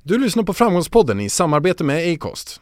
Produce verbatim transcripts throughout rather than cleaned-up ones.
Du lyssnar på Framgångspodden i samarbete med Acast.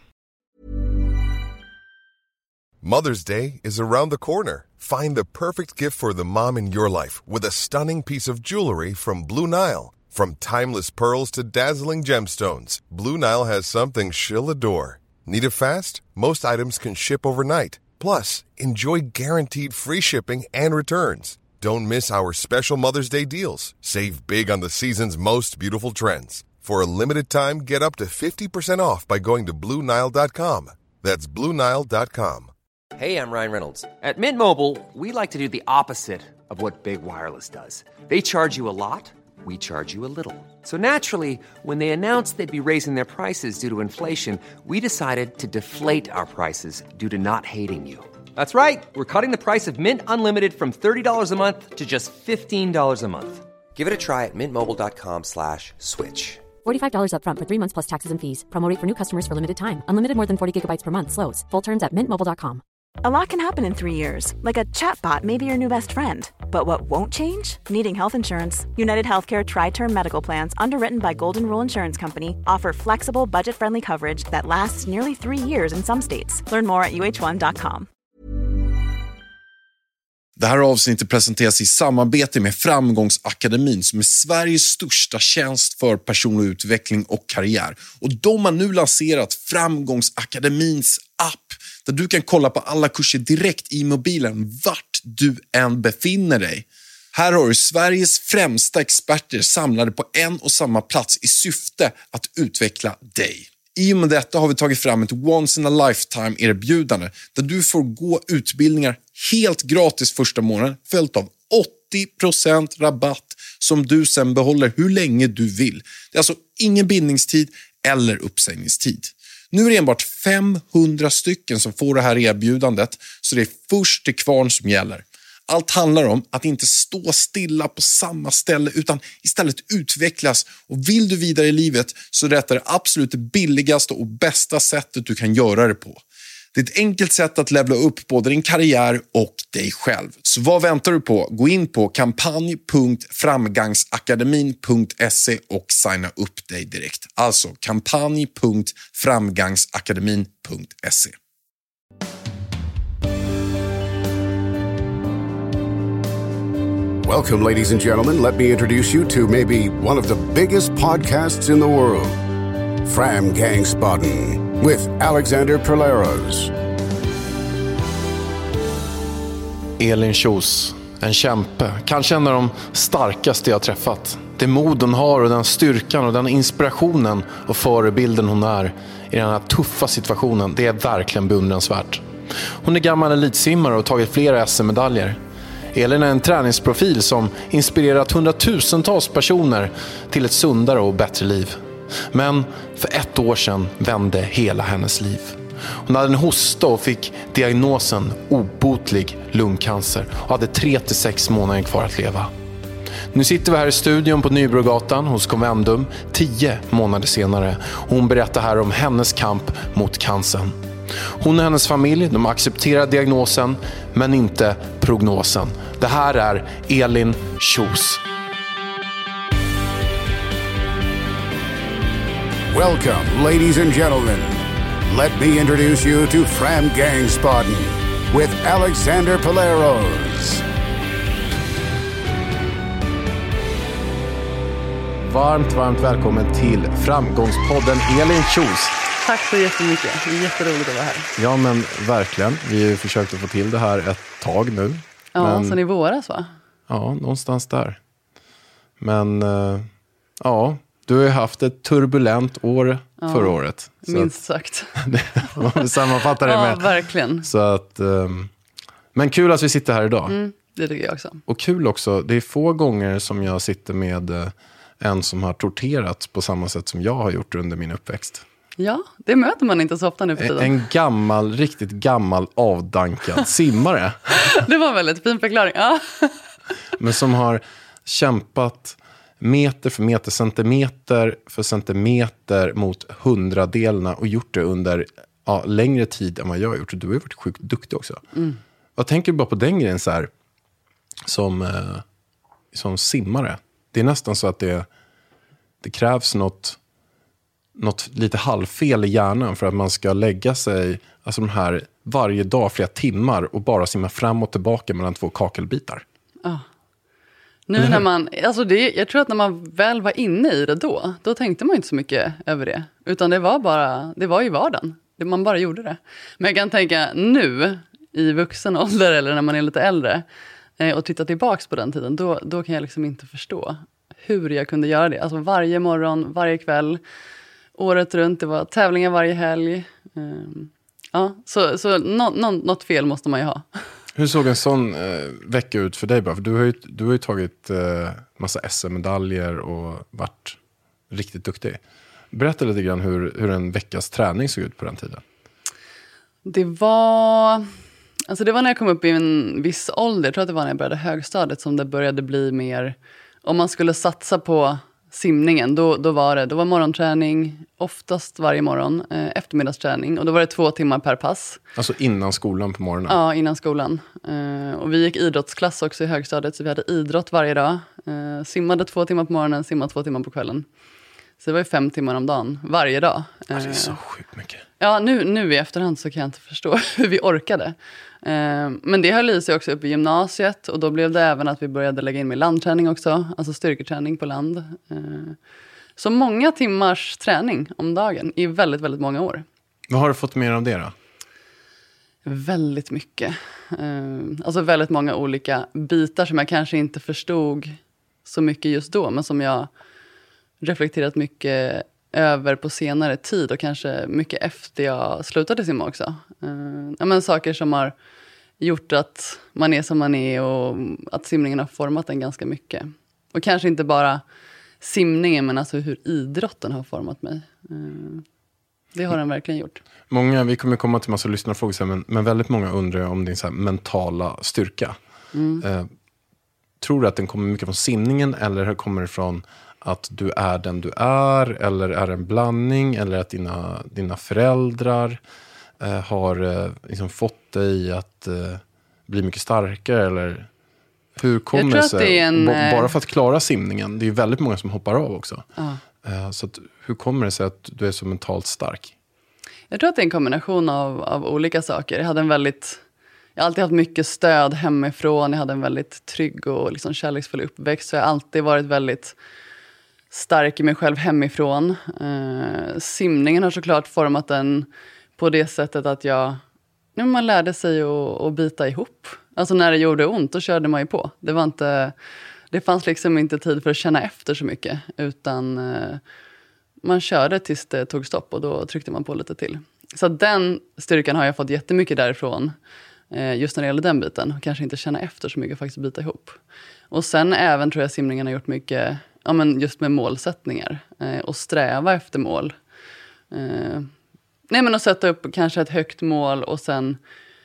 Mother's Day is around the corner. Find the perfect gift for the mom in your life with a stunning piece of jewelry from Blue Nile. From timeless pearls to dazzling gemstones, Blue Nile has something she'll adore. Need it fast? Most items can ship overnight. Plus, enjoy guaranteed free shipping and returns. Don't miss our special Mother's Day deals. Save big on the season's most beautiful trends. For a limited time, get up to fifty percent off by going to Blue Nile dot com. That's Blue Nile dot com. Hey, I'm Ryan Reynolds. At Mint Mobile, we like to do the opposite of what Big Wireless does. They charge you a lot, we charge you a little. So naturally, when they announced they'd be raising their prices due to inflation, we decided to deflate our prices due to not hating you. That's right. We're cutting the price of Mint Unlimited from thirty dollars a month to just fifteen dollars a month. Give it a try at mintmobile.com slash switch. forty-five dollars up front for three months plus taxes and fees. Promo rate for new customers for limited time. Unlimited more than forty gigabytes per month slows. Full terms at mint mobile dot com. A lot can happen in three years, like a chatbot may be your new best friend. But what won't change? Needing health insurance. United Healthcare Tri-Term Medical Plans, underwritten by Golden Rule Insurance Company, offer flexible, budget-friendly coverage that lasts nearly three years in some states. Learn more at u h one dot com. Det här avsnittet presenteras i samarbete med Framgångsakademin som är Sveriges största tjänst för personlig utveckling och karriär. Och de har nu lanserat Framgångsakademins app där du kan kolla på alla kurser direkt i mobilen vart du än befinner dig. Här har du Sveriges främsta experter samlade på en och samma plats i syfte att utveckla dig. I och med detta har vi tagit fram ett once in a lifetime erbjudande där du får gå utbildningar helt gratis första månaden följt av åttio procent rabatt som du sen behåller hur länge du vill. Det är alltså ingen bindningstid eller uppsägningstid. Nu är det enbart femhundra stycken som får det här erbjudandet så det är först till kvarn som gäller. Allt handlar om att inte stå stilla på samma ställe utan istället utvecklas. Och vill du vidare i livet så är detta det absolut det billigaste och bästa sättet du kan göra det på. Det är ett enkelt sätt att levla upp både din karriär och dig själv. Så vad väntar du på? Gå in på kampanj punkt framgangsakademin punkt se och signa upp dig direkt. Alltså kampanj punkt framgangsakademin punkt se. Welcome, ladies and gentlemen. Let me introduce you to maybe one of the biggest podcasts in the world, Framgångspodden, with Alexander Perleros. Elin Kjos, en kämpe. Kanske en av de starkaste jag träffat. Det mod hon har och den styrkan och den inspirationen och förebilden hon är i den här tuffa situationen, det är verkligen beundransvärt. Hon är gammal elitsimmare och har tagit flera S M-medaljer. Elin är en träningsprofil som inspirerat hundratusentals personer till ett sundare och bättre liv. Men för ett år sedan vände hela hennes liv. Hon hade en hosta och fick diagnosen obotlig lungcancer och hade tre till sex månader kvar att leva. Nu sitter vi här i studion på Nybrogatan hos Convendum tio månader senare. Hon berättar här om hennes kamp mot cancern. Hon och hennes familj, de accepterar diagnosen men inte prognosen. Det här är Elin Kjos. Welcome, ladies and gentlemen. Let me introduce you to Framgångspodden with Alexander Perleros. Varmt, varmt välkommen till Framgångspodden Elin Kjos. Tack så jättemycket. Det är jätteroligt att vara här. Ja, men verkligen. Vi har ju försökt att få till det här ett tag nu. Ja, men, sen i våras va? Ja, någonstans där. Men uh, ja, du har ju haft ett turbulent år ja, förra året. Så minst att, sagt. Det sammanfattar det med. Ja, verkligen. Så att, um, men kul att vi sitter här idag. Mm, det tycker jag också. Och kul också, det är få gånger som jag sitter med uh, en som har torterat på samma sätt som jag har gjort under min uppväxt. Ja, det möter man inte så ofta nu för tiden. En gammal, riktigt gammal avdankad simmare. Det var en väldigt fin förklaring. Ja. Men som har kämpat meter för meter, centimeter för centimeter mot hundradelarna och gjort det under ja, längre tid än vad jag har gjort. Och du har ju varit sjukt duktig också. Mm. Jag tänker bara på den grejen så här som, eh, som simmare. Det är nästan så att det, det krävs något något lite halvfel i hjärnan för att man ska lägga sig alltså de här varje dag flera timmar och bara simma fram och tillbaka mellan två kakelbitar. Ja. Nu när man, alltså det, jag tror att när man väl var inne i det då, då tänkte man inte så mycket över det. Utan det var bara, det var ju vardagen. Det, man bara gjorde det. Men jag kan tänka nu, i vuxen ålder eller när man är lite äldre, eh, och titta tillbaks på den tiden, då, då kan jag liksom inte förstå hur jag kunde göra det. Alltså varje morgon, varje kväll, året runt, det var tävlingar varje helg. Um, ja, så så no, no, något fel måste man ju ha. Hur såg en sån eh, vecka ut för dig bara? För du har ju, du har ju tagit eh, massa S M-medaljer och varit riktigt duktig. Berätta lite grann hur, hur en veckas träning såg ut på den tiden. Det var, alltså det var när jag kom upp i en viss ålder, jag tror att det var när jag började högstadiet som det började bli mer, om man skulle satsa på simningen, då, då var det då var morgonträning, oftast varje morgon, eh, eftermiddagsträning, och då var det två timmar per pass. Alltså innan skolan på morgonen? Ja, innan skolan. Eh, och vi gick idrottsklass också i högstadiet, så vi hade idrott varje dag. Eh, simmade två timmar på morgonen, simmade två timmar på kvällen. Så det var ju fem timmar om dagen, varje dag. Ja, det är så sjukt mycket. Ja, nu, nu i efterhand så kan jag inte förstå hur vi orkade. Eh, men det höll i sig också upp i gymnasiet. Och då blev det även att vi började lägga in med landträning också. Alltså styrketräning på land. Eh, så många timmars träning om dagen i väldigt, väldigt många år. Vad har du fått mer av det då? Väldigt mycket. Eh, alltså väldigt många olika bitar som jag kanske inte förstod så mycket just då. Men som jag reflekterat mycket över på senare tid och kanske mycket efter jag slutade simma också. Uh, ja, men saker som har gjort att man är som man är och att simningen har format en ganska mycket. Och kanske inte bara simningen, men alltså hur idrotten har format mig. Uh, det har den verkligen gjort. Många, vi kommer komma till massa lyssnarfrågor sen, men, men väldigt många undrar om din så här mentala styrka. Mm. Uh, tror du att den kommer mycket från simningen eller kommer det från att du är den du är, eller är det en blandning, eller att dina, dina föräldrar eh, har eh, liksom fått dig att eh, bli mycket starkare, eller hur kommer det sig? En, B- bara för att klara simningen, det är ju väldigt många som hoppar av också. Uh. Eh, så att, hur kommer det sig att du är så mentalt stark? Jag tror att det är en kombination av, av olika saker. Jag hade en väldigt... Jag har alltid haft mycket stöd hemifrån. Jag hade en väldigt trygg och liksom kärleksfull uppväxt. Så jag har alltid varit väldigt stark i mig själv hemifrån. Eh, simningen har såklart format den på det sättet att jag... Ja, man lärde sig att, att bita ihop. Alltså när det gjorde ont, då körde man ju på. Det var inte... Det fanns liksom inte tid för att känna efter så mycket. Utan eh, man körde tills det tog stopp och då tryckte man på lite till. Så den styrkan har jag fått jättemycket därifrån. Just när det gäller den biten. Och kanske inte känna efter så mycket, faktiskt bita ihop. Och sen även tror jag simningen har gjort mycket, ja, men just med målsättningar. Eh, och sträva efter mål. Eh, nej men att sätta upp kanske ett högt mål och sen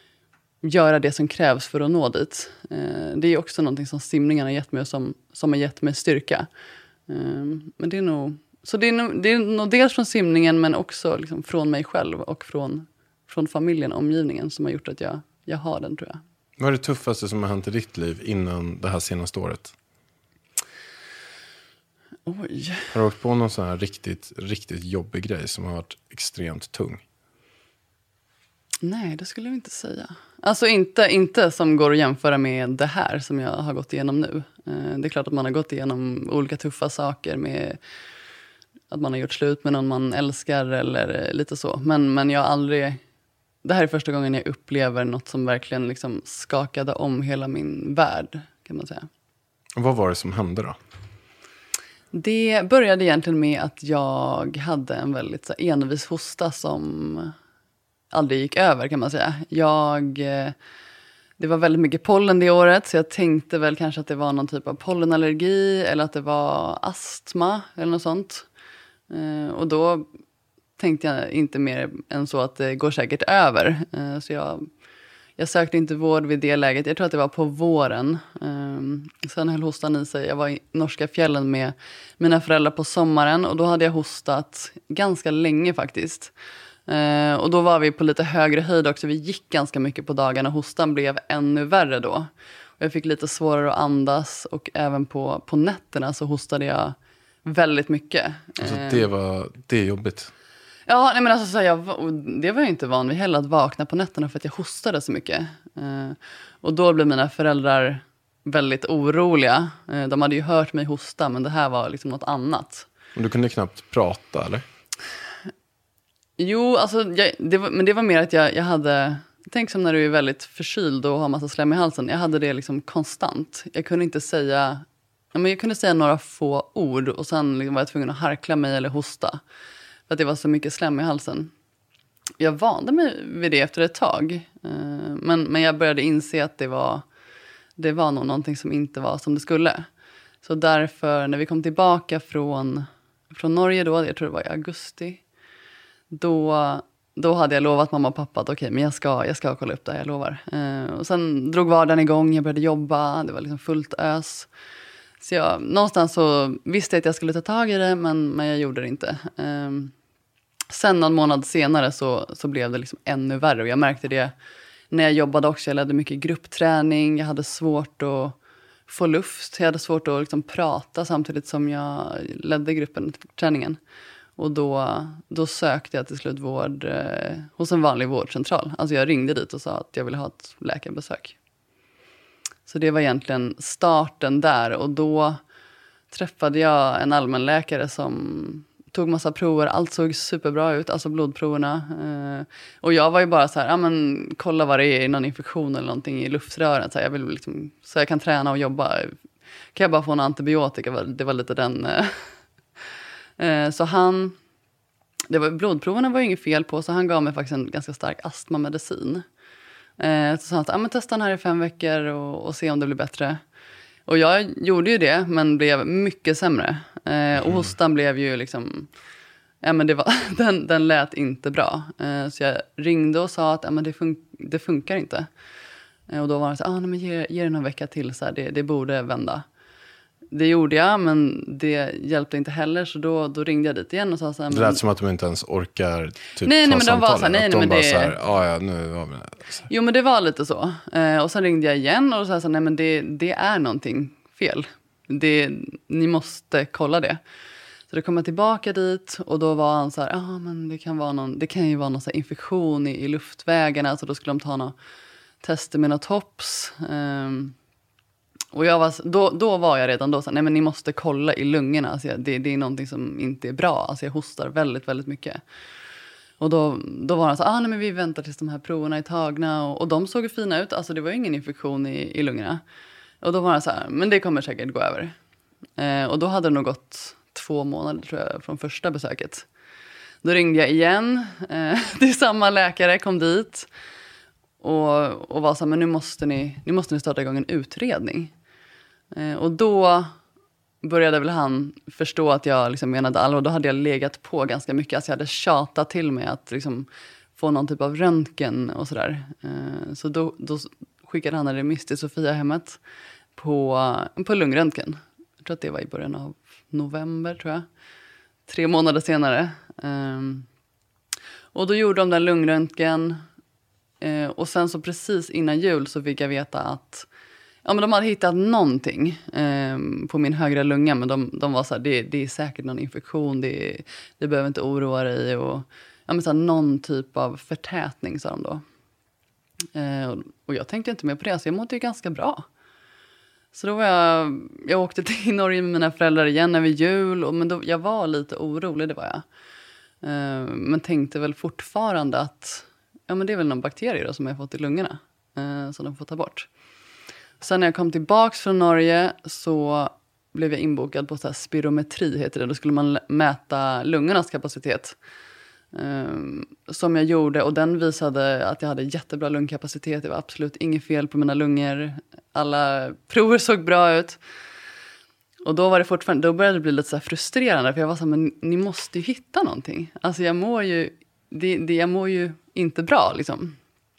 göra det som krävs för att nå dit. Eh, det är också någonting som simningen har gett mig och som, som har gett mig styrka. Eh, men det är nog, så det är nog, det är nog dels från simningen men också liksom från mig själv och från, från familjen, omgivningen som har gjort att jag Jag har den, tror jag. Vad är det tuffaste som har hänt i ditt liv innan det här senaste året? Oj. Har du åkt på någon sån här riktigt, riktigt jobbig grej som har varit extremt tung? Nej, det skulle jag inte säga. Alltså inte, inte som går att jämföra med det här som jag har gått igenom nu. Det är klart att man har gått igenom olika tuffa saker med att man har gjort slut med någon man älskar eller lite så. Men, men jag har aldrig... Det här är första gången jag upplever något som verkligen liksom skakade om hela min värld, kan man säga. Och vad var det som hände då? Det började egentligen med att jag hade en väldigt så, envis hosta som aldrig gick över, kan man säga. Jag, det var väldigt mycket pollen det året, så jag tänkte väl kanske att det var någon typ av pollenallergi eller att det var astma eller något sånt. Och då tänkte jag inte mer än så att det går säkert över. Så jag, jag sökte inte vård vid det läget. Jag tror att det var på våren. Sen höll hostan i sig. Jag var i norska fjällen med mina föräldrar på sommaren. Och då hade jag hostat ganska länge faktiskt. Och då var vi på lite högre höjd också. Vi gick ganska mycket på dagarna. Hostan blev ännu värre då. Och jag fick lite svårare att andas. Och även på, på nätterna så hostade jag väldigt mycket. Alltså det var, det är jobbigt. Ja, nej men alltså så här, jag, det var jag inte van vid heller att vakna på nätterna för att jag hostade så mycket. Eh, och då blev mina föräldrar väldigt oroliga. Eh, de hade ju hört mig hosta, men det här var liksom något annat. Och du kunde knappt prata, eller? Jo, alltså, jag, det var, men det var mer att jag, jag hade... Tänk som när du är väldigt förkyld och har massa slem i halsen. Jag hade det liksom konstant. Jag kunde inte säga... Ja, men jag kunde säga några få ord och sen liksom var jag tvungen att harkla mig eller hosta. För att det var så mycket slem i halsen. Jag vande mig vid det efter ett tag. Men, men jag började inse att det var, det var nog någonting som inte var som det skulle. Så därför, när vi kom tillbaka från, från Norge då, jag tror det var i augusti. Då, då hade jag lovat mamma och pappa att okej, okay, men jag ska, jag ska kolla upp det här, jag lovar. Och sen drog vardagen igång, jag började jobba, det var liksom fullt ös. Så jag, någonstans så visste jag att jag skulle ta tag i det, men, men jag gjorde det inte. Um, sen någon månad senare så, så blev det liksom ännu värre. Och jag märkte det när jag jobbade också. Jag ledde mycket gruppträning. Jag hade svårt att få luft. Jag hade svårt att liksom prata samtidigt som jag ledde gruppen, träningen. Och då, då sökte jag till slut vård eh, hos en vanlig vårdcentral. Alltså jag ringde dit och sa att jag ville ha ett läkarbesök. Så det var egentligen starten där. Och då träffade jag en allmänläkare som tog massa prover. Allt såg superbra ut, alltså blodproverna. Eh, och jag var ju bara så här, ja men kolla vad det är, någon infektion eller någonting i luftrören. Så, här, jag vill liksom, så jag kan träna och jobba. Kan jag bara få en antibiotika? Det var lite den... Eh, så han... Det var, blodproverna var ju inget fel på, så han gav mig faktiskt en ganska stark astmamedicin. Eh, så sa han att ah, men testa den här i fem veckor och, och se om det blir bättre. Och jag gjorde ju det, men blev mycket sämre. Eh, och hostan blev ju liksom... Ja, men det var, den, den lät inte bra. Eh, så jag ringde och sa att ah, men det, fun- det funkar inte. Eh, och då var det så ah, nej, men ge, ge det någon vecka till, så här, det, det borde vända. Det gjorde jag, men det hjälpte inte heller. Så då, då ringde jag dit igen och sa så här... Det lät men... som att de inte ens orkar typ, nej, ta nej, men de var så här, nej, nej, de men bara det... så här, ah, ja, nu var vi där. Jo, men det var lite så. Eh, och sen ringde jag igen och sa så här, nej, men det, det är någonting fel. Det, ni måste kolla det. Så då kom jag tillbaka dit och då var han så här, ja, ah, men det kan vara någon, det kan ju vara någon så här infektion i, i luftvägarna. Så då skulle de ta några tester med något tops. Um, och jag var, då, då var jag redan då så här, nej men ni måste kolla i lungorna. Alltså jag, det, det är någonting som inte är bra. Alltså jag hostar väldigt, väldigt mycket. Och då, då var han så här, ah, nej men vi väntar tills de här proverna är tagna. Och, och de såg ju fina ut, alltså det var ju ingen infektion i, i lungorna. Och då var han så här, men det kommer säkert gå över. Eh, och då hade det nog gått två månader tror jag från första besöket. Då ringde jag igen. Eh, det är samma läkare, kom dit. Och, och var så här, men nu måste ni, nu måste ni starta igång en utredning. Eh, och då började väl han förstå att jag liksom menade allvar. Och då hade jag legat på ganska mycket. Alltså jag hade tjatat till mig att liksom få någon typ av röntgen och sådär. Eh, så då, då skickade han en remiss till Sofiahemmet på, på lungröntgen. Jag tror att det var i början av november tror jag. Tre månader senare. Um, och då gjorde de den lungröntgen. Uh, och sen så precis innan jul så fick jag veta att ja, men de hade hittat någonting um, på min högra lunga. Men de, de var så här, det, det är säkert någon infektion. Det, det behöver inte oroa dig. Och, ja, men så här, någon typ av förtätning sa de då. Uh, och, och jag tänkte inte mer på det. Så jag mådde ju ganska bra. Så då var jag, jag åkte till Norge med mina föräldrar igen över jul. Och, men då, jag var lite orolig, det var jag. Uh, men tänkte väl fortfarande att ja, men det är väl någon bakterie då som jag har fått i lungorna. Uh, som de får ta bort. Sen när jag kom tillbaka från Norge så blev jag inbokad på så här spirometri heter det. Då skulle man mäta lungornas kapacitet. Um, som jag gjorde och den visade att jag hade jättebra lungkapacitet. Det var absolut inget fel på mina lungor. Alla prover såg bra ut. Och då var det fortfarande, då började det bli lite så här frustrerande. För jag var så här, men ni måste ju hitta någonting. Alltså jag mår ju, det, det, jag mår ju inte bra liksom.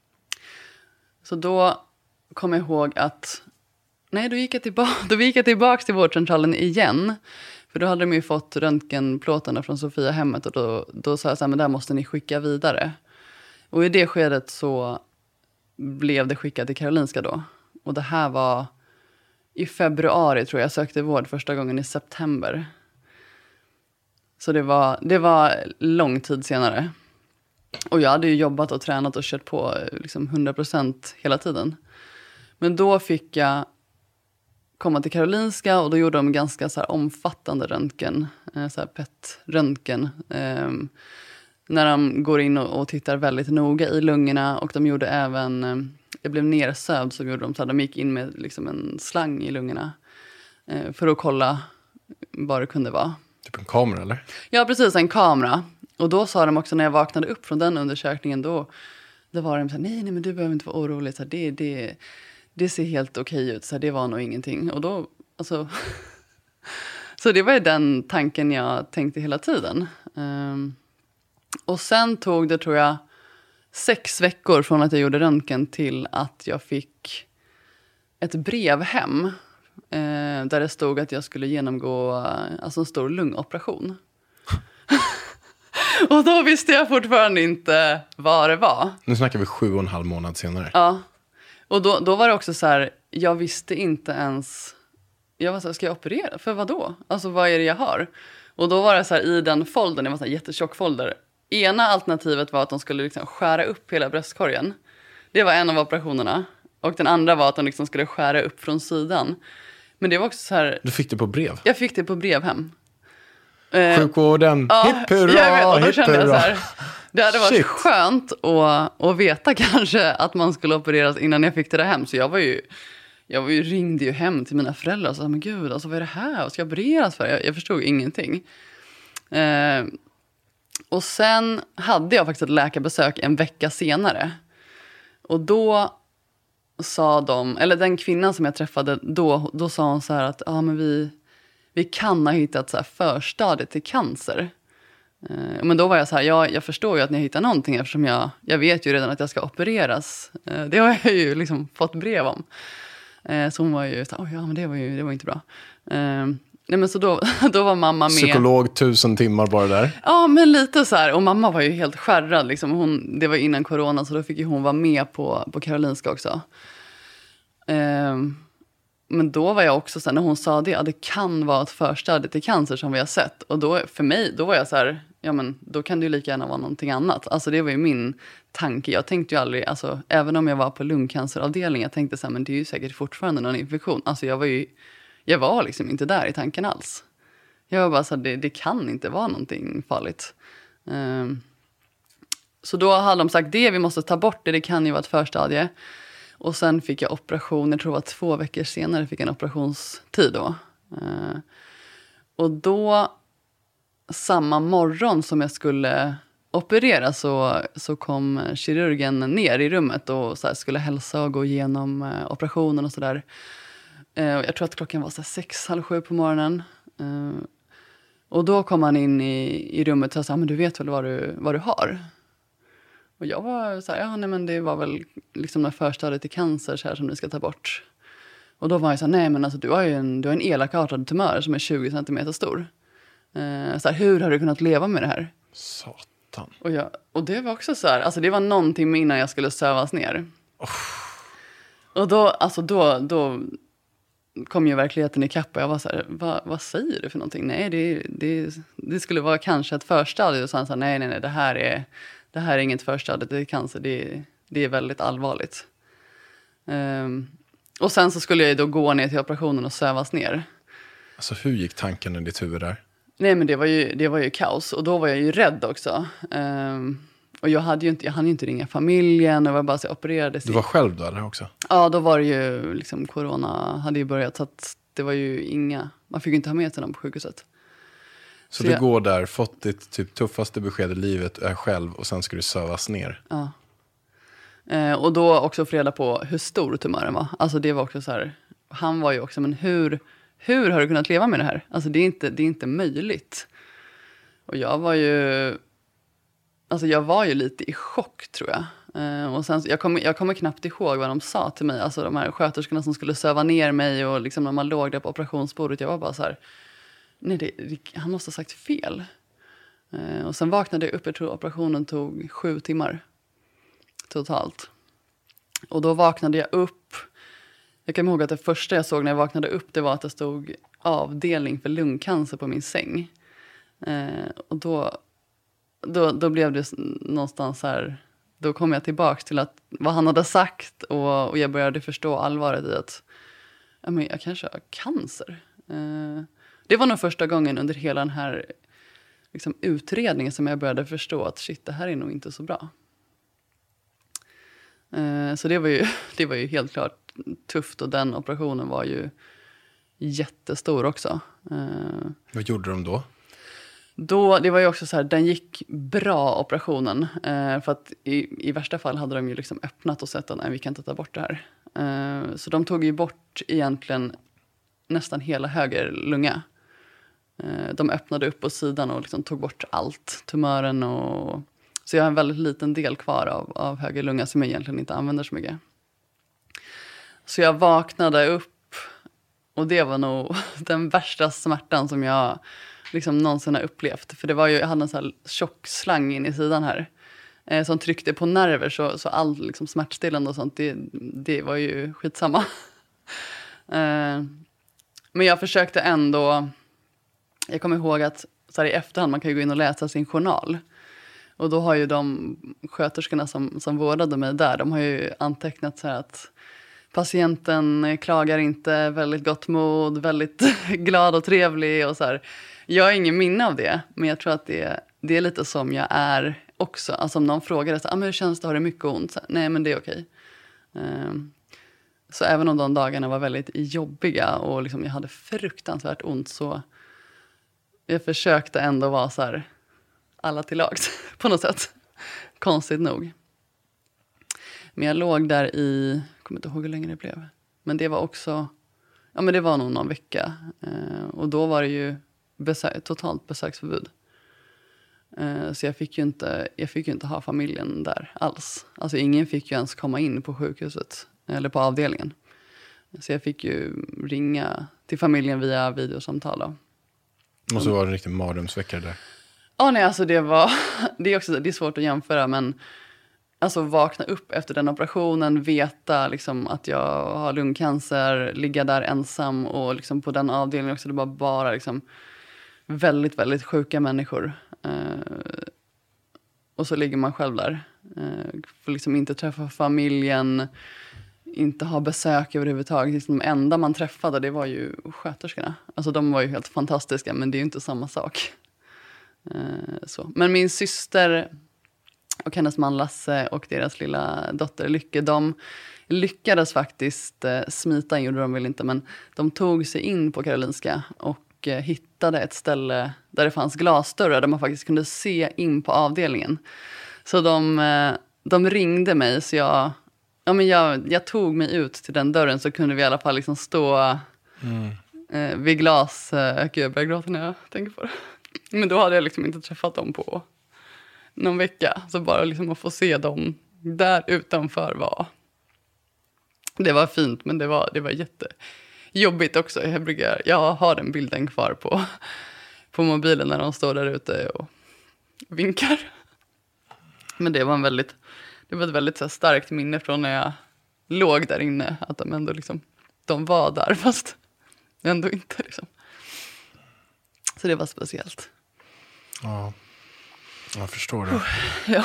Så då kom jag ihåg att, nej då gick jag tillbaka, då gick jag tillbaka till vårdcentralen igen. För då hade de ju fått röntgenplåtarna från Sofiahemmet och då, då sa jag så här, men där måste ni skicka vidare. Och i det skedet så blev det skickat till Karolinska då. Och det här var i februari tror jag, jag sökte vård första gången i september. Så det var, det var lång tid senare. Och jag hade ju jobbat och tränat och kört på liksom hundra procent hela tiden. Men då fick jag komma till Karolinska och då gjorde de ganska så här omfattande röntgen, så här P E T-röntgen. Eh, när de går in och, och tittar väldigt noga i lungorna, och de gjorde även, eh, jag blev nersövd, så gjorde de så här, de gick in med liksom en slang i lungorna eh, för att kolla vad det kunde vara. Typ en kamera eller? Ja, precis, en kamera. Och då sa de också när jag vaknade upp från den undersökningen, då, då var de så här, nej, nej men du behöver inte vara orolig, så här, det, det, det ser helt okej ut, så här, det var nog ingenting. Och då, alltså, så det var ju den tanken jag tänkte hela tiden. Um, och sen tog det, tror jag, sex veckor från att jag gjorde röntgen till att jag fick ett brev hem. Eh, där det stod att jag skulle genomgå alltså en stor lungoperation. Och då visste jag fortfarande inte vad det var. Nu snackar vi sju och en halv månad senare. Ja. Och då, då var det också så här, jag visste inte ens, jag var så här, ska jag operera? För vad då? Alltså vad är det jag har? Och då var det så här, i den foldern, det var en jättetjock folder. Ena alternativet var att de skulle liksom skära upp hela bröstkorgen. Det var en av operationerna. Och den andra var att de liksom skulle skära upp från sidan. Men det var också så här... Du fick det på brev? Jag fick det på brev hem. Sjukvården, ja, hipp hurra, och då hipp kände jag så hurra. här, det hade varit Shit. skönt att, att veta kanske att man skulle opereras innan jag fick det där hem. Så jag var ju, jag var ju, ringde ju hem till mina föräldrar och sa, men gud, alltså, vad är det här? Vad ska jag opereras för? Jag, jag förstod ingenting. Eh, och sen hade jag faktiskt ett läkarbesök en vecka senare. Och då sa de, eller den kvinnan som jag träffade då, då sa hon så här att ja, men vi, vi kan ha hittat så här förstadiet till cancer. Eh, men då var jag så här, ja, jag förstår ju att ni har hittat någonting eftersom jag, jag vet ju redan att jag ska opereras. Eh, det har jag ju liksom fått brev om. Eh, så hon var ju så här, oh, ja men det var ju det var inte bra. Eh, nej men så då, då var mamma med. Psykolog tusen timmar bara där. Ja, men lite så här. Och mamma var ju helt skärrad. Liksom. Hon, det var innan corona, så då fick ju hon vara med på, på Karolinska också. Um, men då var jag också så här, när hon sa det, ja, det kan vara ett förstadie till cancer som vi har sett. Och då, för mig, då var jag så här, ja men då kan det ju lika gärna vara någonting annat. Alltså det var ju min tanke. Jag tänkte ju aldrig, alltså även om jag var på lungcanceravdelning, jag tänkte så här, men det är ju säkert fortfarande någon infektion. Alltså jag var ju, jag var liksom inte där i tanken alls. Jag var bara så här, det, det kan inte vara någonting farligt. Um, så då hade de sagt det, vi måste ta bort det, det kan ju vara ett förstadie. Och sen fick jag operation, jag tror det var två veckor senare fick jag en operationstid då. Uh, och då, samma morgon som jag skulle operera, så, så kom kirurgen ner i rummet och så här skulle hälsa och gå igenom uh, operationen och sådär. Uh, jag tror att klockan var så här sex, halv sju på morgonen. Uh, och då kom han in i, i rummet och sa, men du vet väl vad du, vad du har? Och jag var så här, ja nej men det var väl liksom när förstadiet till cancer så här som ni ska ta bort. Och då var jag så här, nej men alltså du har ju en, du har en elakartad tumör som är tjugo centimeter stor. Eh, så här, hur har du kunnat leva med det här? Satan. Och, jag, och det var också så här, alltså det var någonting innan jag skulle sövas ner. Oh. Och då, alltså då, då kom ju verkligheten ikapp och jag var så här, Va, vad säger du för någonting? Nej, det, det, det skulle vara kanske ett förstadie. Och så han sa, nej nej nej, det här är... Det här är inget förstadie till cancer, det, det är väldigt allvarligt. Um, och sen så skulle jag då gå ner till operationen och sövas ner. Alltså hur gick tanken i ditt huvud där? Nej men det var ju, det var ju kaos och då var jag ju rädd också. Um, och jag hade ju inte, jag hann ju inte ringa familjen och var bara så jag opererades. Du var själv då eller också? Ja, då var det ju liksom corona hade ju börjat så att det var ju inga, man fick ju inte ha med sig någon på sjukhuset. Så, så du jag, går där, fått ditt typ tuffaste besked i livet är själv och sen ska du sövas ner. Ja. Eh, och då också få reda på hur stor tumören var. Alltså det var också så här, han var ju också, men hur, hur har du kunnat leva med det här? Alltså det är inte, det är inte möjligt. Och jag var ju, alltså jag var ju lite i chock tror jag. Eh, och sen, jag kommer jag kommer knappt ihåg vad de sa till mig. Alltså de här sköterskorna som skulle söva ner mig och liksom när man låg där på operationsbordet, jag var bara så här, nej, det, det, han måste ha sagt fel. Eh, och sen vaknade jag upp, jag tror operationen tog sju timmar totalt. Och då vaknade jag upp. Jag kan ihåg att det första jag såg när jag vaknade upp, det var att det stod avdelning för lungcancer på min säng. Eh, och då, då, då blev det någonstans här, då kom jag tillbaka till att vad han hade sagt och, och jag började förstå allvaret i att ja, men jag kanske har cancer. Eh, det var nog första gången under hela den här liksom, utredningen som jag började förstå att shit, det här är nog inte så bra. Eh, så det var, ju, det var ju helt klart tufft och den operationen var ju jättestor också. Eh, Vad gjorde de då? Då, det var ju också så här, den gick bra operationen. Eh, för att i, i värsta fall hade de ju liksom öppnat och sett att nej, vi kan inte ta bort det här. Eh, så de tog ju bort egentligen nästan hela höger lunga. Eh, de öppnade upp på sidan och liksom tog bort allt. Tumören och... Så jag har en väldigt liten del kvar av, av höger lunga som jag egentligen inte använder så mycket. Så jag vaknade upp och det var nog den värsta smärtan som jag liksom någonsin har upplevt. För det var ju, jag hade en sån här tjock slang in i sidan här. Eh, som tryckte på nerver så, så all liksom smärtstillande och sånt, det, det var ju skitsamma. eh, men jag försökte ändå, jag kommer ihåg att så här i efterhand man kan ju gå in och läsa sin journal. Och då har ju de sköterskorna som, som vårdade mig där, de har ju antecknat så här att patienten klagar inte, väldigt gott mod, väldigt glad och trevlig och så här. Jag har ingen minne av det, men jag tror att det, det är lite som jag är också. Alltså om någon frågar det, så, ah, men hur känns det, har det mycket ont? Så, nej, men det är okej. Um, så även om de dagarna var väldigt jobbiga och liksom jag hade fruktansvärt ont, så jag försökte ändå vara så här alla till lags på något sätt. Konstigt nog. Men jag låg där i, jag kommer inte ihåg hur länge det blev. Men det var också, ja men det var nog någon vecka. Uh, och då var det ju besök, totalt besöksförbud. Uh, så jag fick ju inte, jag fick ju inte ha familjen där alls. Alltså ingen fick ju ens komma in på sjukhuset. Eller på avdelningen. Så jag fick ju ringa till familjen via videosamtal då. Och så var det en riktig mardrömsvecka där. Ja, nej, alltså det var, det är också, det är svårt att jämföra, men alltså vakna upp efter den operationen, veta liksom att jag har lungcancer, ligga där ensam och liksom på den avdelningen också, det var bara liksom väldigt, väldigt sjuka människor. Eh, och så ligger man själv där. Eh, får liksom inte träffa familjen, inte ha besök överhuvudtaget. Liksom de enda man träffade, det var ju sköterskorna. Alltså de var ju helt fantastiska, men det är ju inte samma sak. Eh, så. Men min syster och hennes man Lasse och deras lilla dotter Lycke, de lyckades faktiskt eh, smita in, gjorde de väl inte, men de tog sig in på Karolinska och eh, hittade ett ställe där det fanns glasdörrar där man faktiskt kunde se in på avdelningen. Så de, eh, de ringde mig, så jag, ja, men jag, jag tog mig ut till den dörren, så kunde vi i alla fall liksom stå mm. eh, vid glas. Eh, gud, jag börjar gråta när jag tänker på det. Men då hade jag liksom inte träffat dem på någon vecka. Så bara liksom att få se dem där utanför var... Det var fint, men det var, det var jättejobbigt också. Jag, brukar, jag har den bilden kvar på, på mobilen när de står där ute och vinkar. Men det var en väldigt, det var ett väldigt så här starkt minne från när jag låg där inne. Att de ändå liksom, de var där fast ändå inte liksom. Så det var speciellt. Ja, jag förstår det. Ja.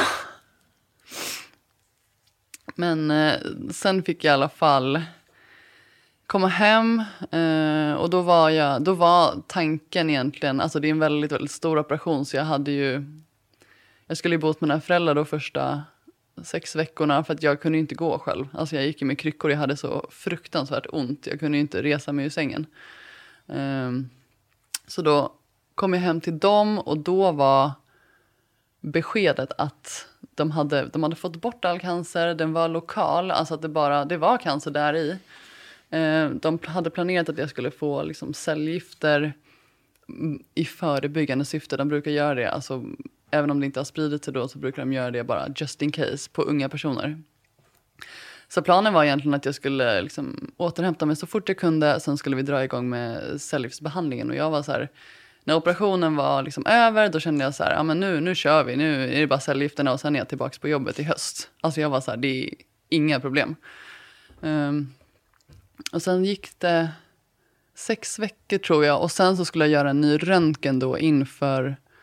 Men eh, sen fick jag i alla fall komma hem. Eh, och då var, jag, då var tanken egentligen... Alltså det är en väldigt, väldigt stor operation. Så jag hade ju... Jag skulle ju bo hos mina föräldrar då första sex veckorna. För att jag kunde inte gå själv. Alltså jag gick ju med kryckor. Jag hade så fruktansvärt ont. Jag kunde ju inte resa mig ur sängen. Eh, så då kom jag hem till dem. Och då var beskedet att de hade, de hade fått bort all cancer. Den var lokal. Alltså att det bara det var cancer där i. Eh, de hade planerat att jag skulle få liksom cellgifter i förebyggande syfte. De brukar göra det. Alltså, även om det inte har spridit sig då, så brukar de göra det bara just in case på unga personer. Så planen var egentligen att jag skulle liksom återhämta mig så fort jag kunde. Sen skulle vi dra igång med cellgiftsbehandlingen. Och jag var så här... När operationen var liksom över, då kände jag så här, ja men nu, nu kör vi, nu är det bara cellgifterna och sen är jag tillbaka på jobbet i höst. Alltså jag var så här, det är inga problem. Um, och sen gick det sex veckor tror jag, och sen så skulle jag göra en ny röntgen då inför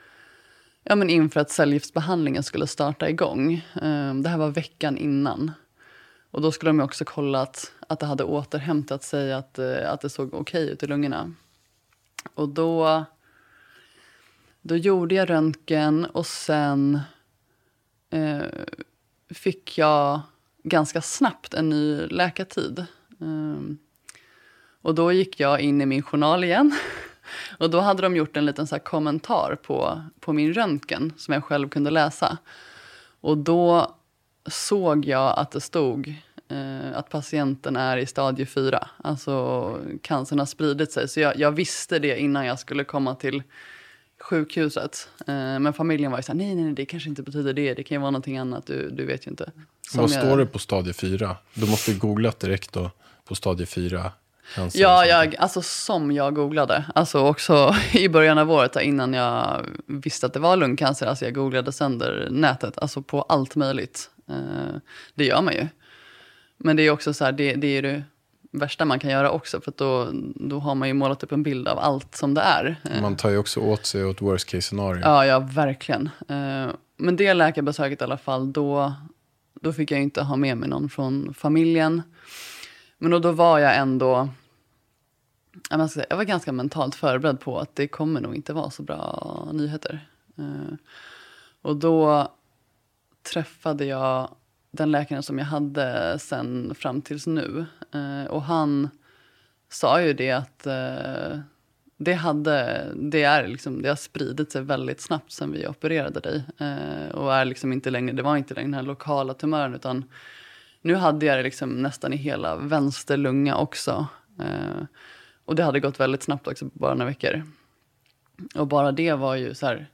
Ja, men inför att cellgiftsbehandlingen skulle starta igång. Det här var veckan innan. Och då skulle de också kolla att, att det hade återhämtat sig, att, att det såg okej ut i lungorna. Och då, då gjorde jag röntgen och sen eh, fick jag ganska snabbt en ny läkartid. Um, och då gick jag in i min journal igen. Och då hade de gjort en liten så här kommentar på, på min röntgen som jag själv kunde läsa. Och då såg jag att det stod eh, att patienten är i stadie fyra. Alltså cancern har spridit sig. Så jag, jag visste det innan jag skulle komma till sjukhuset. Eh, men familjen var ju så här, nej, nej, nej, det kanske inte betyder det. Det kan ju vara någonting annat, du, du vet ju inte. Som Vad jag... står det på stadie fyra? Du måste googla direkt då på stadie fyra. Ja, jag, alltså som jag googlade. Alltså också i början av året innan jag visste att det var lungcancer. Alltså jag googlade sönder nätet. Alltså på allt möjligt. Eh, det gör man ju. Men det är också så här, det, det är det värsta man kan göra också. För att då, då har man ju målat upp en bild av allt som det är. Man tar ju också åt sig åt worst case scenario. Ja, ja, verkligen. Eh, men det läkarbesöket i alla fall, då, då fick jag inte ha med mig någon från familjen. Men då, då var jag ändå... Jag, säga, jag var ganska mentalt förberedd på att det kommer nog inte vara så bra nyheter. Uh, och då träffade jag den läkaren som jag hade sen fram tills nu. Uh, och han sa ju det att uh, det, hade, det, är liksom, det har spridit sig väldigt snabbt sen vi opererade dig. Uh, och är liksom inte längre, det var inte längre den här lokala tumören, utan nu hade jag det liksom nästan i hela vänster lunga också. Uh, Och det hade gått väldigt snabbt också, bara några veckor. Och bara det var ju så här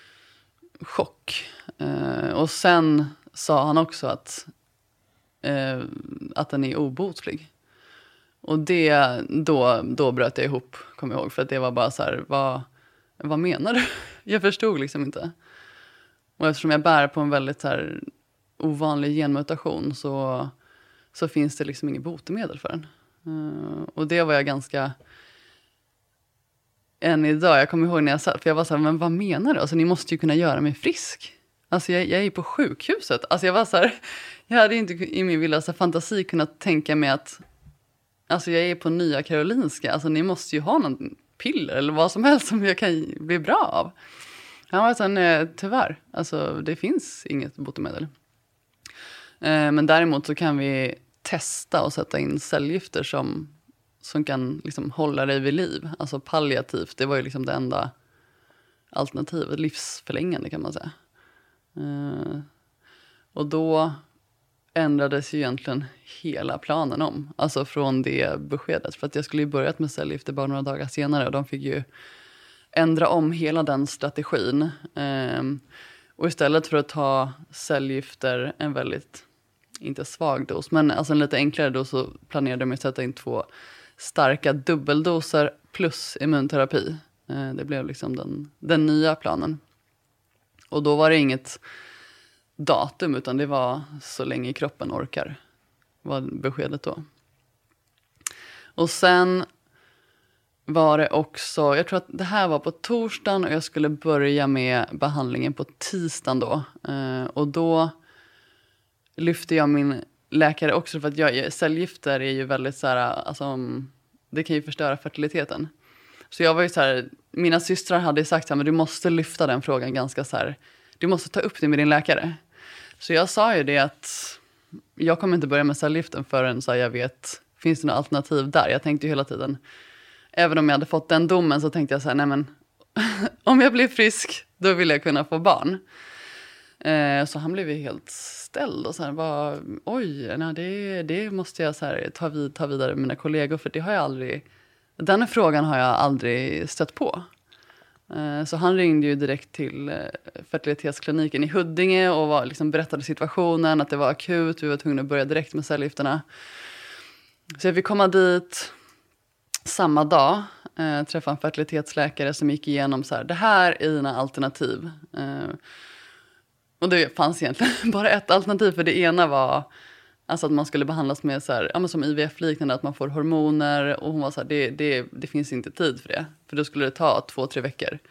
chock. Eh, och sen sa han också att, eh, att den är obotlig. Och det, då, då bröt jag ihop, kommer jag ihåg. För att det var bara så här, vad, vad menar du? Jag förstod liksom inte. Och eftersom jag bär på en väldigt så här ovanlig genmutation så, så finns det liksom inget botemedel för den. Uh, och det var jag ganska än idag, jag kommer ihåg när jag satt, för jag var så här, men vad menar du? Alltså ni måste ju kunna göra mig frisk. Alltså jag, jag är på sjukhuset. Alltså jag var så här, jag hade inte i min vildaste fantasi kunnat tänka mig att alltså jag är på Nya Karolinska, alltså ni måste ju ha någon piller eller vad som helst som jag kan bli bra av. Han var så här, tyvärr, alltså det finns inget botemedel. Uh, men däremot så kan vi testa och sätta in cellgifter som, som kan liksom hålla dig vid liv. Alltså palliativt, det var ju liksom det enda alternativet. Livsförlängande kan man säga. Uh, och då ändrades ju egentligen hela planen om. Alltså från det beskedet. För att jag skulle ju börjat med cellgifter bara några dagar senare. Och de fick ju ändra om hela den strategin. Uh, och istället för att ta cellgifter en väldigt... inte svag dos, men alltså en lite enklare dos, så planerade de att sätta in två starka dubbeldoser plus immunterapi. Eh, det blev liksom den, den nya planen. Och då var det inget datum, utan det var så länge kroppen orkar, var beskedet då. Och sen var det också, jag tror att det här var på torsdagen och jag skulle börja med behandlingen på tisdagen då. Eh, och då lyfte jag min läkare också, för att jag, cellgifter är ju väldigt så här, alltså, det kan ju förstöra fertiliteten. Så jag var ju så här, mina systrar hade sagt så här, men du måste lyfta den frågan ganska så här, du måste ta upp det med din läkare. Så jag sa ju det att jag kommer inte börja med cellgiften förrän så här, jag vet, finns det något alternativ där? Jag tänkte ju hela tiden, även om jag hade fått den domen så tänkte jag så här, nej men om jag blir frisk, då vill jag kunna få barn. Eh, så han blev ju helt ställd och så här, bara, oj, nej, det, det måste jag så här, ta, vid, ta vidare med mina kollegor, för det har jag aldrig, den frågan har jag aldrig stött på. Eh, så han ringde ju direkt till eh, fertilitetskliniken i Huddinge och var, liksom, berättade situationen, att det var akut, vi var tvungna att börja direkt med cellgifterna. Så jag fick komma dit samma dag, eh, träffa en fertilitetsläkare som gick igenom så här, det här är dina alternativ. Eh, Och det fanns egentligen bara ett alternativ, för det ena var alltså att man skulle behandlas med så här, ja, men som I V F-liknande, att man får hormoner. Och hon var så här, det, det, det finns inte tid för det. För då skulle det ta två, tre veckor.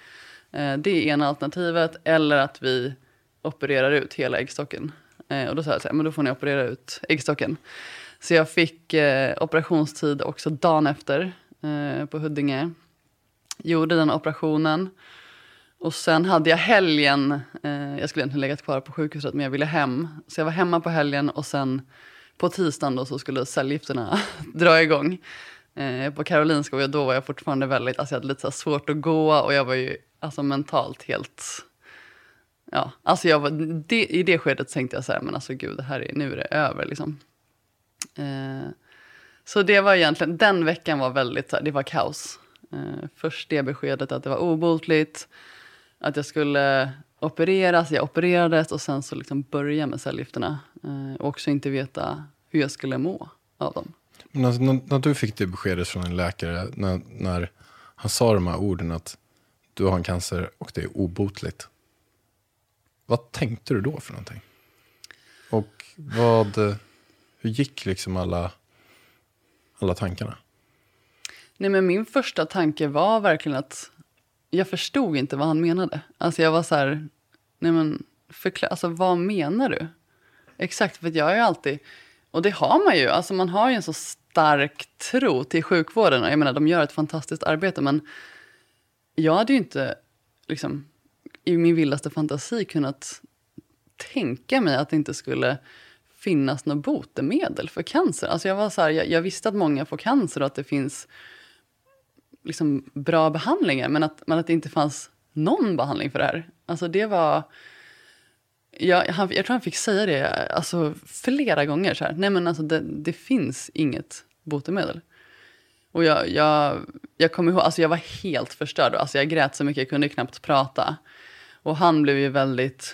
Eh, det är ena alternativet, eller att vi opererar ut hela äggstocken. Eh, och då sa jag så här, men då får ni operera ut äggstocken. Så jag fick eh, operationstid också dagen efter eh, på Huddinge. Gjorde den operationen. Och sen hade jag helgen, eh, jag skulle egentligen legat kvar på sjukhuset men jag ville hem. Så jag var hemma på helgen och sen på tisdagen då så skulle cellgifterna dra igång. Eh, på Karolinska, och då var jag fortfarande väldigt, alltså jag hade lite så svårt att gå och jag var ju alltså mentalt helt, ja, alltså jag var, det, i det skedet tänkte jag så här, men alltså gud, det här är, nu är det över liksom. Eh, så det var egentligen, den veckan var väldigt, det var kaos. Eh, först det beskedet att det var obotligt, att jag skulle opereras, jag opererades och sen så liksom börja med cellgifterna. Eh, och också inte veta hur jag skulle må av dem. Men alltså, när, när du fick det beskedet från en läkare, när, när han sa de här orden att du har en cancer och det är obotligt. Vad tänkte du då för någonting? Och vad, hur gick liksom alla, alla tankarna? Nej, men min första tanke var verkligen att jag förstod inte vad han menade. Alltså jag var så här, nej men förklara, alltså vad menar du? Exakt, för jag är ju alltid, och det har man ju, alltså man har ju en så stark tro till sjukvården. Och jag menar, de gör ett fantastiskt arbete, men jag hade ju inte liksom i min vildaste fantasi kunnat tänka mig att det inte skulle finnas något botemedel för cancer. Alltså jag var så här, jag, jag visste att många får cancer och att det finns liksom bra behandlingar, men att, men att det inte fanns någon behandling för det här. Alltså det var, jag, han, jag tror han fick säga det alltså flera gånger så här. Nej men alltså det, det finns inget botemedel. Och jag, jag, jag kommer ihåg, alltså jag var helt förstörd. Alltså jag grät så mycket, jag kunde knappt prata. Och han blev ju väldigt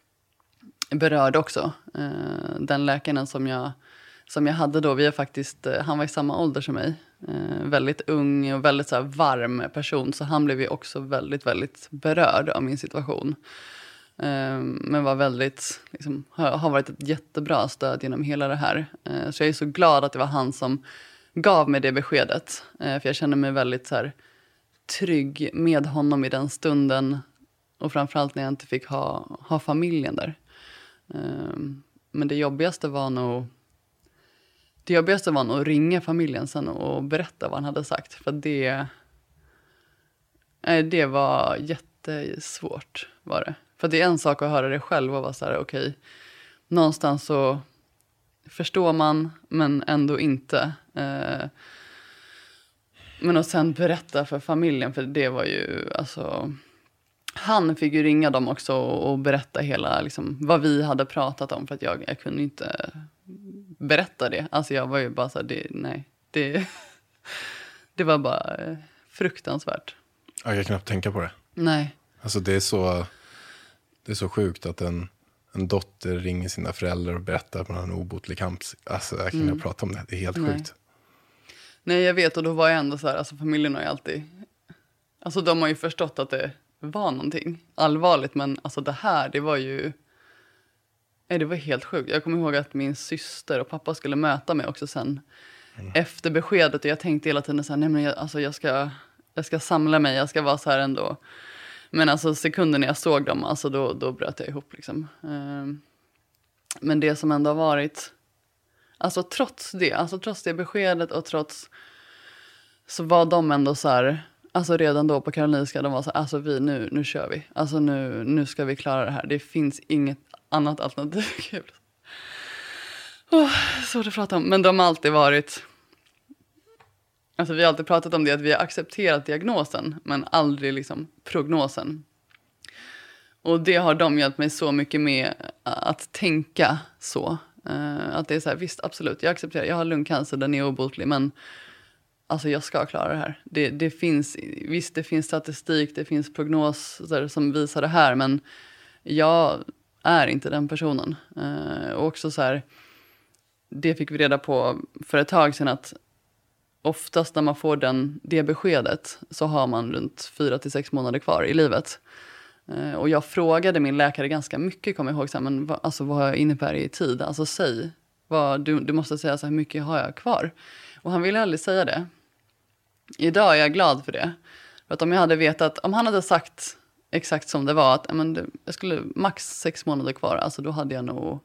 berörd också. Eh, den läkaren som jag, som jag hade då, vi är faktiskt, han var i samma ålder som mig. Eh, väldigt ung och väldigt så här varm person. Så han blev ju också väldigt, väldigt berörd av min situation. Eh, men var väldigt, liksom, har, har varit ett jättebra stöd genom hela det här. Eh, så jag är så glad att det var han som gav mig det beskedet. Eh, för jag kände mig väldigt så här trygg med honom i den stunden. Och framförallt när jag inte fick ha, ha familjen där. Um, men det jobbigaste var nog... Det jobbigaste var nog att ringa familjen sen och berätta vad han hade sagt. För det... Nej, det var jättesvårt, var det. För det är en sak att höra det själv och vara så här, okej. Okay, någonstans så förstår man, men ändå inte. Uh, men att sen berätta för familjen, för det var ju, alltså... Han fick ju ringa dem också och berätta hela, liksom, vad vi hade pratat om. För att jag, jag kunde inte berätta det. Alltså jag var ju bara så här, det, nej. Det, det var bara fruktansvärt. Jag kan knappt tänka på det. Nej. Alltså det är så, det är så sjukt att en, en dotter ringer sina föräldrar och berättar att man har en obotlig kamp. Alltså jag kan inte mm. prata om det. Det är helt nej. sjukt. Nej, jag vet. Och då var jag ändå så här, alltså familjen har ju alltid... Alltså de har ju förstått att det var någonting allvarligt, men alltså det här, det var ju, nej, det var helt sjukt. Jag kommer ihåg att min syster och pappa skulle möta mig också sen mm. efter beskedet, och jag tänkte hela tiden så här, nej men jag, alltså jag ska, jag ska samla mig, jag ska vara så här ändå. Men alltså sekunden när jag såg dem, alltså då, då bröt jag ihop liksom. Um, men det som ändå har varit, alltså trots det, alltså trots det beskedet och trots, så var de ändå så här. Alltså redan då på Karolinska, de var så här, alltså vi, nu, nu kör vi. Alltså nu, nu ska vi klara det här. Det finns inget annat alternativ. Kul. Oh, så det pratar om. Men de har alltid varit, alltså vi har alltid pratat om det, att vi har accepterat diagnosen, men aldrig liksom prognosen. Och det har de hjälpt mig så mycket med att tänka så. Uh, att det är så här, visst absolut, jag accepterar, jag har lungcancer, den är obotlig, men alltså jag ska klara det här. Det, det finns, visst det finns statistik, det finns prognoser som visar det här, men jag är inte den personen. Uh, och också så här, det fick vi reda på för ett tag sedan, att oftast när man får den, det beskedet så har man runt fyra till sex månader kvar i livet. Uh, och jag frågade min läkare ganska mycket, kommer jag ihåg, så här, men vad, alltså, vad innebär det i tid? Alltså säg, vad, du, du måste säga så här, hur mycket har jag kvar? Och han ville aldrig säga det. Idag är jag glad för det. För att om jag hade vetat, om han hade sagt exakt som det var. Att, men, det, jag skulle max sex månader kvar. Alltså då hade jag nog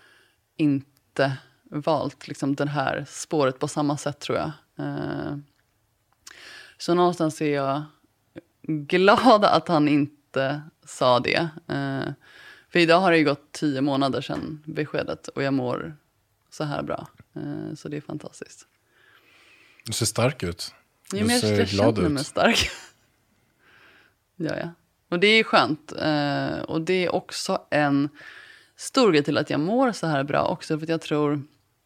inte valt liksom, det här spåret på samma sätt tror jag. Eh, så någonstans är jag glad att han inte sa det. Eh, för idag har det ju gått tio månader sedan beskedet och jag mår så här bra. Eh, så det är fantastiskt. Du ser stark ut. Du ja, men jag, ser jag glad känner ut. mig stark. ja, ja. Och det är skönt. Eh, och det är också en stor grej till att jag mår så här bra också. För att jag tror...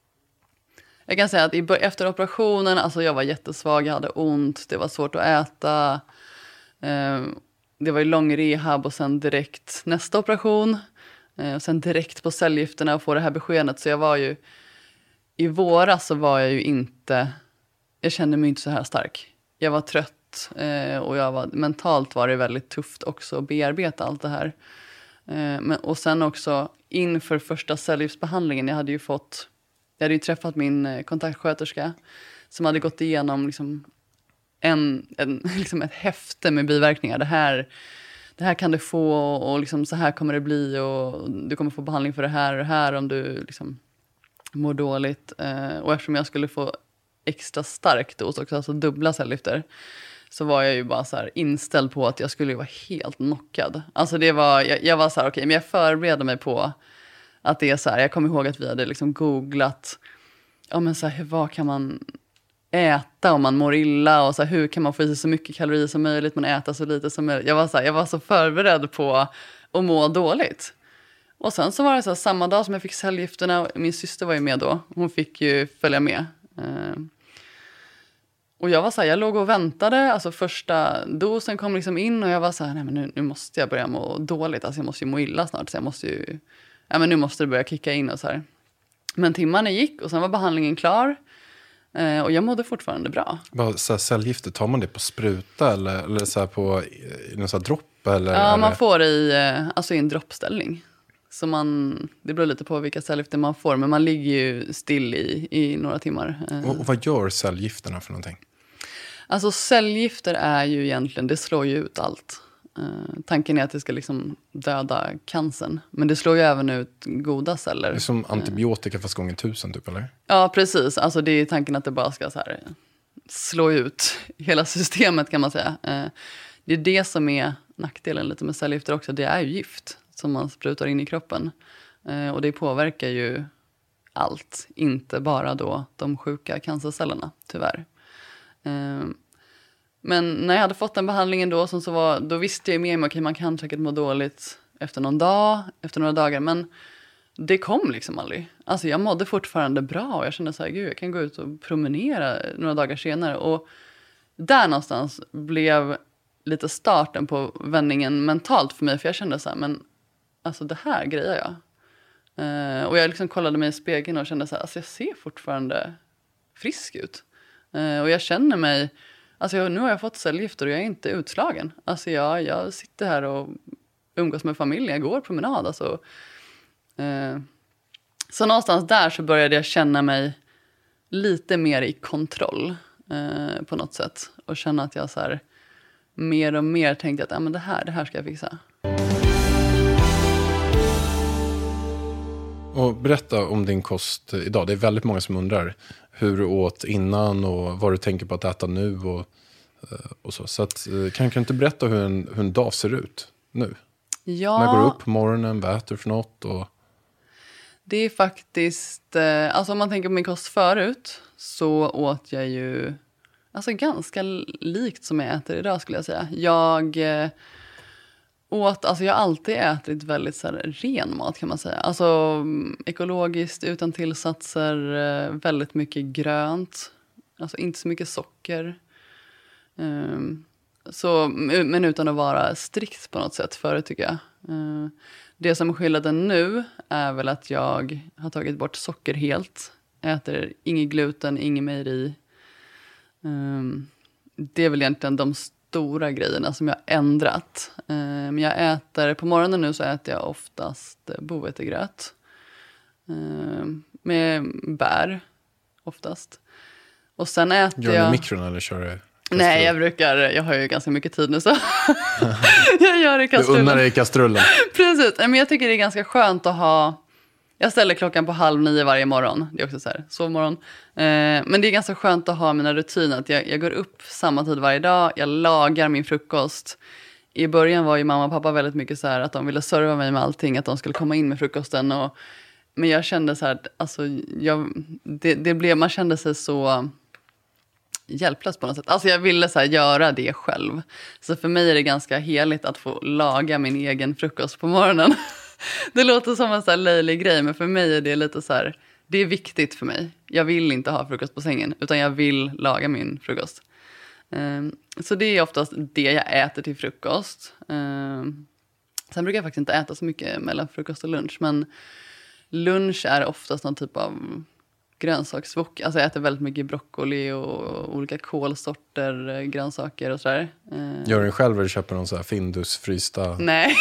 Jag kan säga att i, efter operationen, alltså jag var jättesvag, jag hade ont, det var svårt att äta. Eh, det var ju lång rehab och sen direkt nästa operation. Eh, och sen direkt på cellgifterna och få det här beskedet. Så jag var ju... I våras så var jag ju inte... Jag kände mig inte så här stark. Jag var trött eh, och jag var, mentalt var det väldigt tufft också att bearbeta allt det här. Eh, men, och sen också inför första cellgiftsbehandlingen, jag hade ju fått, jag hade ju träffat min eh, kontaktsköterska som hade gått igenom liksom en, en, liksom ett häfte med biverkningar. Det här, det här kan du få och liksom så här kommer det bli och du kommer få behandling för det här och det här om du liksom mår dåligt. Eh, och eftersom jag skulle få extra stark dos också, alltså dubbla cellgifter, så var jag ju bara så här inställd på att jag skulle vara helt knockad. Alltså det var, jag, jag var så här, okej, okay, men jag förberedde mig på att det är så här, jag kommer ihåg att vi hade liksom googlat, ja men så här, vad kan man äta om man mår illa och så här, hur kan man få i sig så mycket kalorier som möjligt, men äta så lite som möjligt. Jag var så här, jag var så förberedd på att må dåligt. Och sen så var det så här, samma dag som jag fick cellgifterna, min syster var ju med då, hon fick ju följa med. Uh, och jag var så här, jag låg och väntade, alltså första dosen kom liksom in och jag var så här, nej men nu, nu måste jag börja må dåligt, alltså jag måste ju må illa snart, så jag måste ju, ja men nu måste det börja kicka in och så här. Men timmarna gick och sen var behandlingen klar uh, och jag mådde fortfarande bra. Bara så här, cellgifter, tar man det på spruta eller, eller så här på i någon så här dropp? Eller, ja, man eller? får i, alltså i en droppställning. Så man, det beror lite på vilka cellgifter man får, men man ligger ju still i, i några timmar. Och, och vad gör cellgifterna för någonting? Alltså cellgifter är ju egentligen, det slår ju ut allt. Uh, tanken är att det ska liksom döda cancern, men det slår ju även ut goda celler. Det är som antibiotika fast gånger tusen typ, eller? Ja, precis. Alltså det är tanken att det bara ska så här slå ut hela systemet kan man säga. Uh, det är det som är nackdelen lite med cellgifter också, det är ju gift som man sprutar in i kroppen. Eh, och det påverkar ju allt, inte bara då de sjuka cancercellerna, tyvärr. Eh, men när jag hade fått den behandlingen då, som så var, då visste jag med mig att okay, man kan säkert må dåligt efter någon dag, efter några dagar, men det kom liksom aldrig. Alltså jag mådde fortfarande bra och jag kände så här, gud, jag kan gå ut och promenera några dagar senare. Och där någonstans blev lite starten på vändningen mentalt för mig, för jag kände så här, men alltså det här grejer jag. Uh, och jag liksom kollade mig i spegeln och kände så här, alltså jag ser fortfarande frisk ut. Uh, och jag känner mig, alltså jag, nu har jag fått cellgifter och jag är inte utslagen. Alltså jag, jag sitter här och umgås med familjen, jag går promenad. Alltså. Uh, så någonstans där så började jag känna mig lite mer i kontroll uh, på något sätt. Och känna att jag så här, mer och mer tänkte att ah, men det, här, det här ska jag fixa. Och berätta om din kost idag. Det är väldigt många som undrar hur du åt innan och vad du tänker på att äta nu och, och så. Så att, kan du inte berätta hur en, hur en dag ser ut nu? Ja. När går du upp på morgonen, vad äter du för något? Och... Det är faktiskt, alltså om man tänker på min kost förut så åt jag ju alltså ganska likt som jag äter idag skulle jag säga. Jag... åt, alltså jag har alltid ätit väldigt så här, ren mat kan man säga. Alltså ekologiskt, utan tillsatser, väldigt mycket grönt. Alltså inte så mycket socker. Um, så, men utan att vara strikt på något sätt förut tycker jag. Uh, det som är skillnaden nu är väl att jag har tagit bort socker helt. Äter inget gluten, inget mejeri. Um, det är väl egentligen de stora grejerna som jag har ändrat. Men jag äter, på morgonen nu så äter jag oftast bovetegröt. Med bär oftast. Och sen äter Gör du jag... mikron eller kör du Nej, jag brukar, jag har ju ganska mycket tid nu så jag gör det i kastrullen. Du unnar dig i kastrullen. Precis, men jag tycker det är ganska skönt att ha, jag ställer klockan på halv nio varje morgon, det är också så här, sovmorgon. Eh, men det är ganska skönt att ha mina rutiner, att jag, jag går upp samma tid varje dag, jag lagar min frukost. I början var ju mamma och pappa väldigt mycket så här att de ville serva mig med allting, att de skulle komma in med frukosten. Och, men jag kände så här, alltså, jag, det, det blev, man kände sig så hjälplös på något sätt. Alltså jag ville så här göra det själv. Så för mig är det ganska heligt att få laga min egen frukost på morgonen. Det låter som en så här löjlig grej, men för mig är det lite så här, det är viktigt för mig. Jag vill inte ha frukost på sängen, utan jag vill laga min frukost. Um, så det är oftast det jag äter till frukost. Um, sen brukar jag faktiskt inte äta så mycket mellan frukost och lunch, men lunch är oftast någon typ av grönsaksvok. Alltså jag äter väldigt mycket broccoli och olika kålsorter, grönsaker och sådär. Uh, Gör du själv eller köper någon så här Findus frysta? Nej,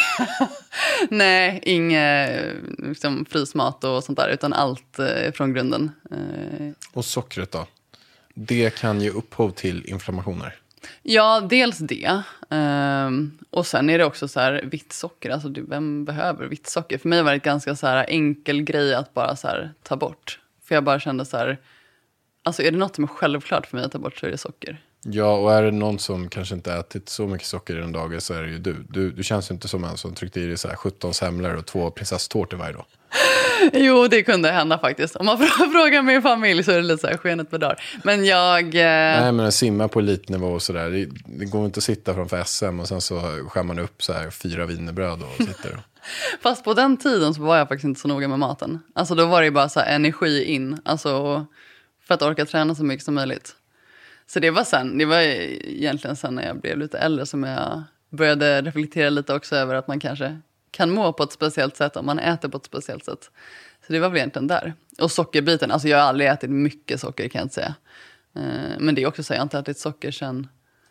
nej, inget liksom, frysmat och sånt där, utan allt uh, från grunden. Uh, och sockret då? Det kan ge upphov till inflammationer. Ja, dels det. Um, och sen är det också så här vitt socker. Alltså, vem behöver vitt socker? För mig var det ett ganska så här enkel grej att bara så här ta bort. För jag bara kände så här, alltså är det något som är självklart för mig att ta bort så är det socker. Ja, och är det någon som kanske inte ätit så mycket socker i en dag så är det ju du. Du, du känns ju inte som en som tryckte i dig så här sjutton semlor och två prinsesstårtor varje dag. Jo, det kunde hända faktiskt. Om man frågar min familj så är det lite så här skenet på dagar. Men jag... Eh... Nej, men simma på elitnivå och sådär. Det, det går inte att sitta framför S M och sen så skär man upp så här fyra wienerbröd och sitter. Fast på den tiden så var jag faktiskt inte så noga med maten. Alltså då var det bara så här energi in. Alltså för att orka träna så mycket som möjligt. Så det var sen, det var egentligen sen när jag blev lite äldre som jag började reflektera lite också över att man kanske kan må på ett speciellt sätt om man äter på ett speciellt sätt. Så det var väl egentligen där. Och sockerbiten, alltså jag har aldrig ätit mycket socker kan jag inte säga. Men det är också så att jag inte ätit socker sedan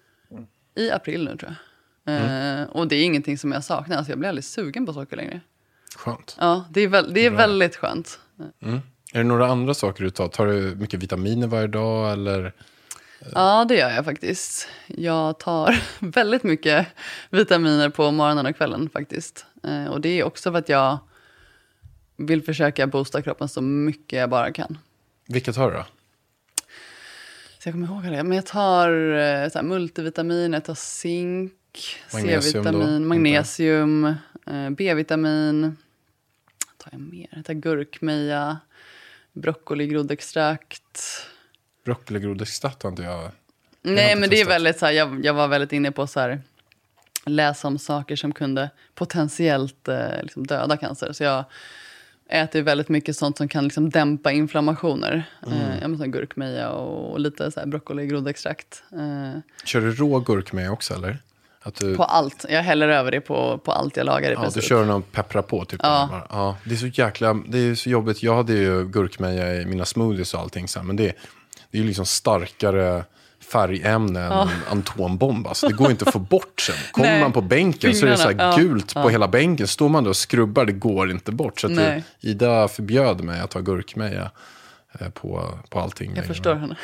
i april nu tror jag. Mm. Och det är ingenting som jag saknar, alltså jag blir aldrig sugen på socker längre. Skönt. Ja, det är, väl, det är väldigt skönt. Mm. Är det några andra saker du tar? Tar du mycket vitaminer varje dag eller... Ja, det gör jag faktiskt. Jag tar väldigt mycket vitaminer på morgonen och kvällen faktiskt. Och det är också för att jag vill försöka boosta kroppen så mycket jag bara kan. Vilka tar du då? Så jag kommer ihåg det. Men jag tar så här, multivitamin, jag tar zink, C-vitamin, magnesium, B-vitamin. Vad tar jag mer? Jag tar gurkmeja, broccoli, groddextrakt. Broccoli-grodextrakt har inte jag... Nej, jag men det är väldigt så här, jag, jag var väldigt inne på så här, läsa om saker som kunde potentiellt eh, liksom döda cancer. Så jag äter väldigt mycket sånt som kan liksom dämpa inflammationer. Mm. Eh, jag måste ha gurkmeja och, och lite så här broccoli-grodextrakt. Eh. Kör du rå gurkmeja också, eller? Att du... På allt. Jag häller över det på, på allt jag lagar i ja, princip. du kör någon peppra på typ. Ja. Ja, det är så jäkla, det är så jobbigt. Jag hade ju gurkmeja i mina smoothies och allting så här, men det, det är ju liksom starkare färgämnen ja. än antonbomb. Alltså, det går inte att få bort sen. Kommer Nej. man på bänken så är det så här ja. gult ja. på hela bänken. Står man då och skrubbar, det går inte bort. Så att det, Ida förbjöd mig att ta gurkmeja på, på allting. Jag förstår henne.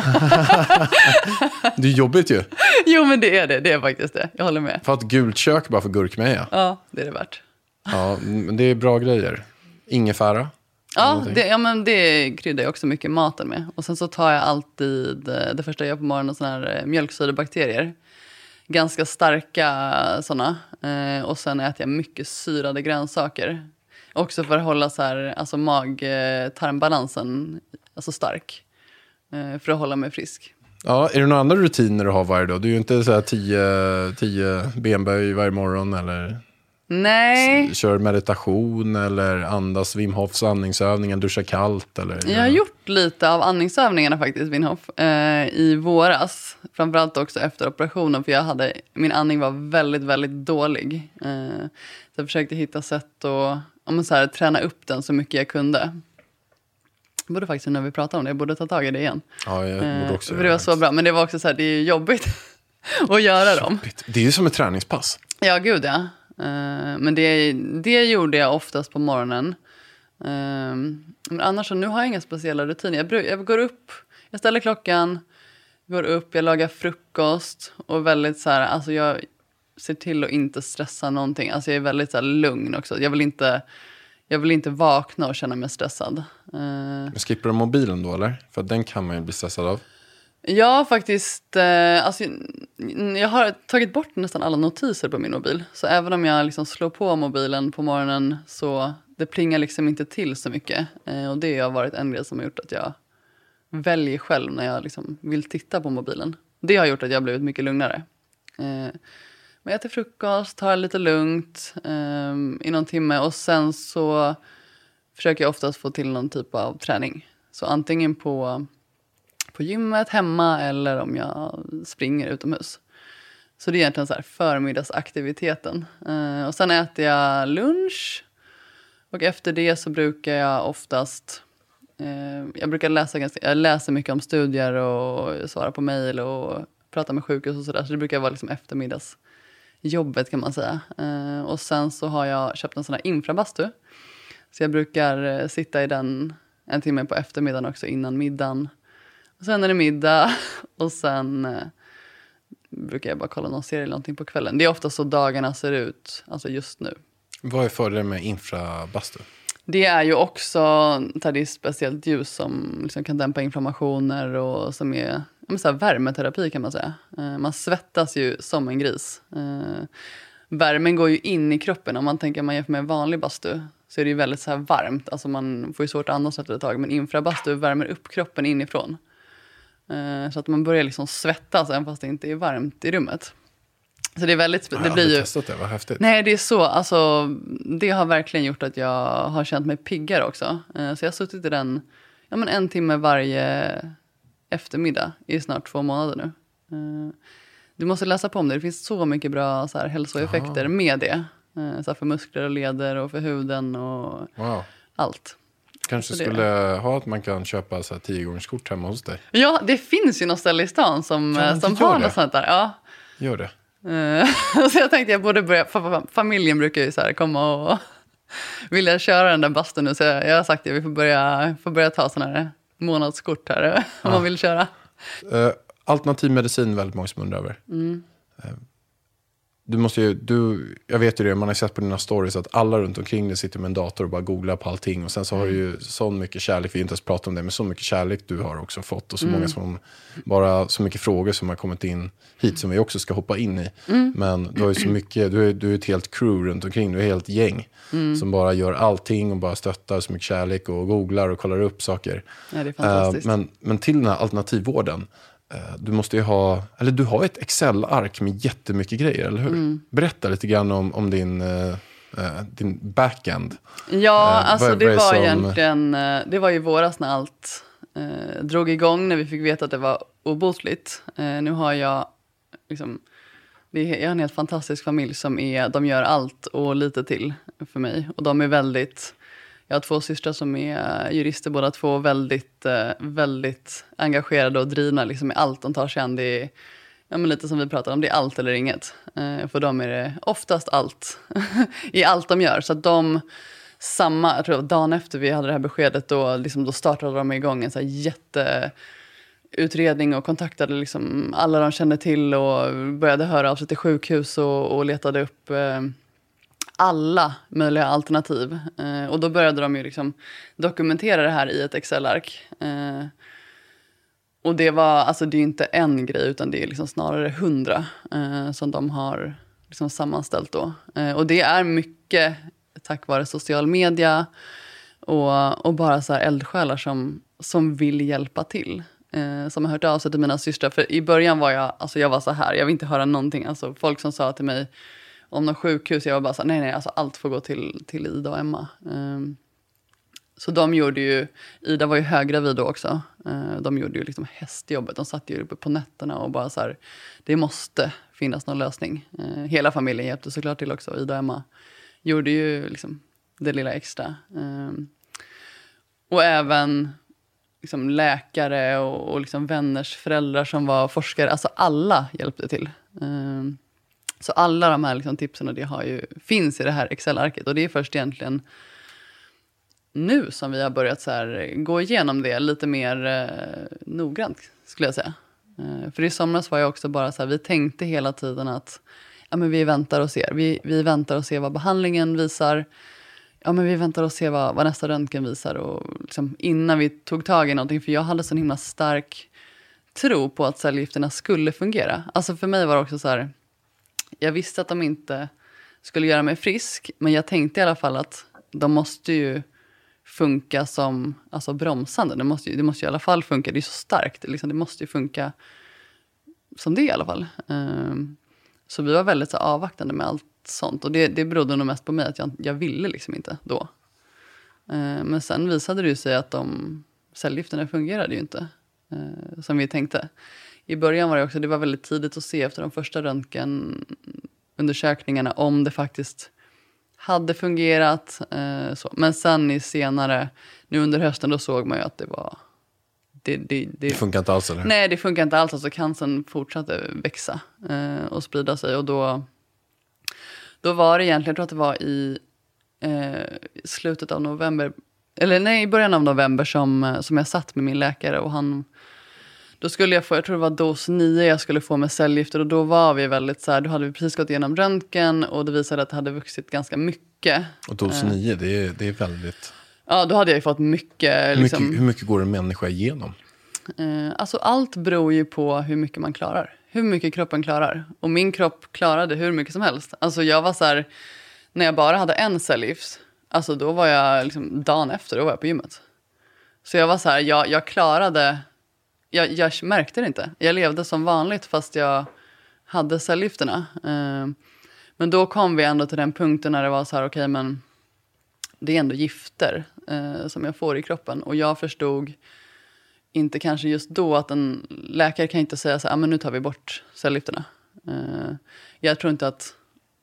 Det är jobbigt ju. Jo, men det är det. Det är faktiskt det. Jag håller med. För att gult kök bara för gurkmeja. Ja, det är det värt. Ja, men det är bra grejer. Ingefära. Ja, det, ja, men det kryddar jag också mycket maten med. Och sen så tar jag alltid, det första jag gör på morgonen, såna här mjölksyrebakterier. Ganska starka sådana. Eh, och sen äter jag mycket syrade grönsaker. Också för att hålla så här, alltså mag-tarmbalansen alltså stark. Eh, för att hålla mig frisk. Ja, är det några andra rutiner du har varje dag? Du är ju inte så här tio, tio benböj varje morgon eller... Nej. Kör meditation eller andas Wim Hofs andningsövningar, duscha kallt eller... Jag har gjort lite av andningsövningarna faktiskt, Wim Hof, eh, i våras. Framförallt också efter operationen, för jag hade, min andning var väldigt, väldigt dålig. Eh, så jag försökte hitta sätt att om så här, träna upp den så mycket jag kunde. Jag borde faktiskt, när vi pratar om det, jag borde ta tag i det igen. Ja, jag borde också eh, För det var så bra, men det var också så här, det är jobbigt att göra dem. Det är ju som ett träningspass. Ja, gud ja. Uh, men det, det gjorde jag oftast på morgonen. Uh, men annars så nu har jag inga speciella rutiner. Jag, jag går upp, jag ställer klockan, Går upp, jag lagar frukost och väldigt så här, alltså jag ser till att inte stressa någonting. Alltså jag är väldigt så här lugn också. Jag vill inte, jag vill inte vakna och känna mig stressad. Uh, Men skippar du mobilen då eller? För den kan man ju bli stressad av. Ja, faktiskt. Eh, alltså, jag har tagit bort nästan alla notiser på min mobil. Så även om jag liksom slår på mobilen på morgonen så det plingar liksom inte till så mycket. Eh, och det har varit en grej som har gjort att jag väljer själv när jag liksom vill titta på mobilen. Det har gjort att jag har blivit mycket lugnare. Eh, men jag äter frukost, tar det lite lugnt eh, i någon timme. Och sen så försöker jag oftast få till någon typ av träning. Så antingen på... på gymmet, hemma eller om jag springer utomhus. Så det är egentligen så här förmiddagsaktiviteten. Uh, och sen äter jag lunch. Och efter det så brukar jag oftast... Uh, jag brukar läsa ganska... Jag läser mycket om studier och svarar på mejl och pratar med sjukhus och sådär. Så det brukar vara liksom eftermiddagsjobbet kan man säga. Uh, och sen så har jag köpt en sån här infrabastu. Så jag brukar uh, sitta i den en timme på eftermiddagen också innan middagen. Och sen är det middag och sen eh, brukar jag bara kolla någon serie eller någonting på kvällen. Det är ofta så dagarna ser ut, alltså just nu. Vad är fördelen med infrabastu? Det är ju också, det är speciellt ljus som liksom kan dämpa inflammationer och som är men så här, värmeterapi kan man säga. Eh, man svettas ju som en gris. Eh, värmen går ju in i kroppen. Om man tänker man jämför med en vanlig bastu så är det ju väldigt så här varmt. Alltså man får ju svårt att andas efter ett tag. Men infrabastu värmer upp kroppen inifrån. Uh, så att man börjar liksom svettas även fast det inte är varmt i rummet. Så det är väldigt... Jag det har blir aldrig ju testat det, vad häftigt. Nej, det är så. Alltså, det har verkligen gjort att jag har känt mig piggare också. Uh, så jag har suttit i den ja, men en timme varje eftermiddag i snart två månader nu. Uh, du måste läsa på om det. Det finns så mycket bra så här, hälsoeffekter Aha. med det. Uh, så här, för muskler och leder och för huden och wow. allt. Kanske så skulle det. ha att man kan köpa så här tio gångers kort hemma hos dig. Ja, det finns ju något ställe i stan som, ja, som har något sånt där. Ja. Gör det. Uh, så jag tänkte jag borde börja, familjen brukar ju så här komma och vilja köra den där bastun nu. Så jag, jag har sagt att vi får börja, får börja ta sådana här månadskort här om ja. man vill köra. Uh, alternativ medicin väldigt många som undrar över. Mm. Uh, du måste ju, du, jag vet ju det, man har sett på dina stories att alla runt omkring dig sitter med en dator och bara googlar på allting. Och sen så har du ju så mycket kärlek, vi har inte ens pratat om det, men så mycket kärlek du har också fått. Och så mm. många som, bara så mycket frågor som har kommit in hit som vi också ska hoppa in i. Mm. Men du har ju så mycket, du är, du är ett helt crew runt omkring, du är ett helt gäng. Mm. Som bara gör allting och bara stöttar så mycket kärlek och googlar och kollar upp saker. Ja, det är fantastiskt. Uh, men, men till den här alternativvården, du måste ju ha, eller du har ett Excel-ark med jättemycket grejer, eller hur? Mm. Berätta lite grann om, om din, uh, din backend. Ja, uh, alltså vad, det vad var som... egentligen, det var ju våras när allt uh, drog igång, när vi fick veta att det var obotligt. Uh, nu har jag, liksom, det är, jag har en helt fantastisk familj som är, de gör allt och lite till för mig. Och de är väldigt... Jag har två systrar som är jurister, båda två väldigt, väldigt engagerade och drivna liksom i allt de tar sig an. Det är ja, men lite som vi pratar om, det är allt eller inget. För dem är det oftast allt i allt de gör. Så att de, samma, jag tror dagen efter vi hade det här beskedet, då, liksom, då startade de igång en så här jätteutredning och kontaktade liksom alla de kände till och började höra av sig till sjukhus och, och letade upp... Eh, alla möjliga alternativ. Eh, och då började de ju liksom dokumentera det här i ett Excel-ark. Eh, och det var, alltså det är ju inte en grej utan det är liksom snarare hundra eh, som de har liksom sammanställt då. Eh, och det är mycket tack vare social media och, och bara så här eldsjälar som, som vill hjälpa till. Eh, som har hört av sig till mina systrar. För i början var jag, alltså jag var så här, jag vill inte höra någonting. Alltså folk som sa till mig om någon sjukhus, jag var bara så nej nej, alltså allt får gå till, till Ida och Emma. Um, så de gjorde ju, Ida var ju höggravid då också. Uh, de gjorde ju liksom hästjobbet, de satt ju uppe på nätterna och bara så här, det måste finnas någon lösning. Uh, hela familjen hjälpte såklart till också, Ida och Emma gjorde ju liksom det lilla extra. Um, och även liksom läkare och, och liksom vänners föräldrar som var forskare, alltså alla hjälpte till. Um, Så alla de här liksom tipsen och det har ju, finns i det här Excel-arket. Och det är först egentligen nu som vi har börjat så här, gå igenom det lite mer eh, noggrant skulle jag säga. Eh, för i somras var jag också bara så här, vi tänkte hela tiden att ja, men vi väntar och ser. Vi, vi väntar och ser vad behandlingen visar. Ja, men vi väntar och ser vad, vad nästa röntgen visar. Och liksom, innan vi tog tag i någonting, för jag hade så himla stark tro på att cellgifterna skulle fungera. Alltså för mig var det också så här, jag visste att de inte skulle göra mig frisk, men jag tänkte i alla fall att de måste ju funka som alltså bromsande. Det måste ju, det måste ju i alla fall funka, det är så starkt. Det, liksom, det måste ju funka som det i alla fall. Um, så vi var väldigt så avvaktande med allt sånt. Och det, det berodde nog mest på mig att jag, jag ville liksom inte då. Uh, men sen visade det ju sig att de cellgifterna fungerade ju inte uh, som vi tänkte. I början var det också, det var väldigt tidigt att se efter de första röntgenundersökningarna om det faktiskt hade fungerat. Uh, så. Men sen i senare, nu under hösten, då såg man ju att det var... Det, det, det, det funkar inte alls, eller? Nej, det funkar inte alls. Alltså cancern fortsatte växa uh, och sprida sig. Och då, då var det egentligen, jag tror att det var i uh, slutet av november, eller nej, i början av november som, som jag satt med min läkare och han... Då skulle jag få, jag tror det var dos nio jag skulle få med cellgifter. Och då var vi väldigt så här, då hade vi precis gått igenom röntgen och det visade att det hade vuxit ganska mycket. Och dos nio, uh, det, är, det är väldigt... Ja, då hade jag ju fått mycket... Hur, liksom, mycket, hur mycket går en människa igenom? Uh, alltså allt beror ju på hur mycket man klarar. Hur mycket kroppen klarar. Och min kropp klarade hur mycket som helst. Alltså jag var så här, när jag bara hade en cellgift, alltså då var jag liksom, dagen efter, då var jag på gymmet. Så jag var så här, jag, jag klarade... Jag, jag märkte det inte. Jag levde som vanligt fast jag hade cellgifterna. Uh, men då kom vi ändå till den punkten när det var så här, okej, okay, men det är ändå gifter uh, som jag får i kroppen. Och jag förstod inte kanske just då att en läkare kan inte säga så här, ah, men nu tar vi bort cellgifterna. Uh, jag tror inte att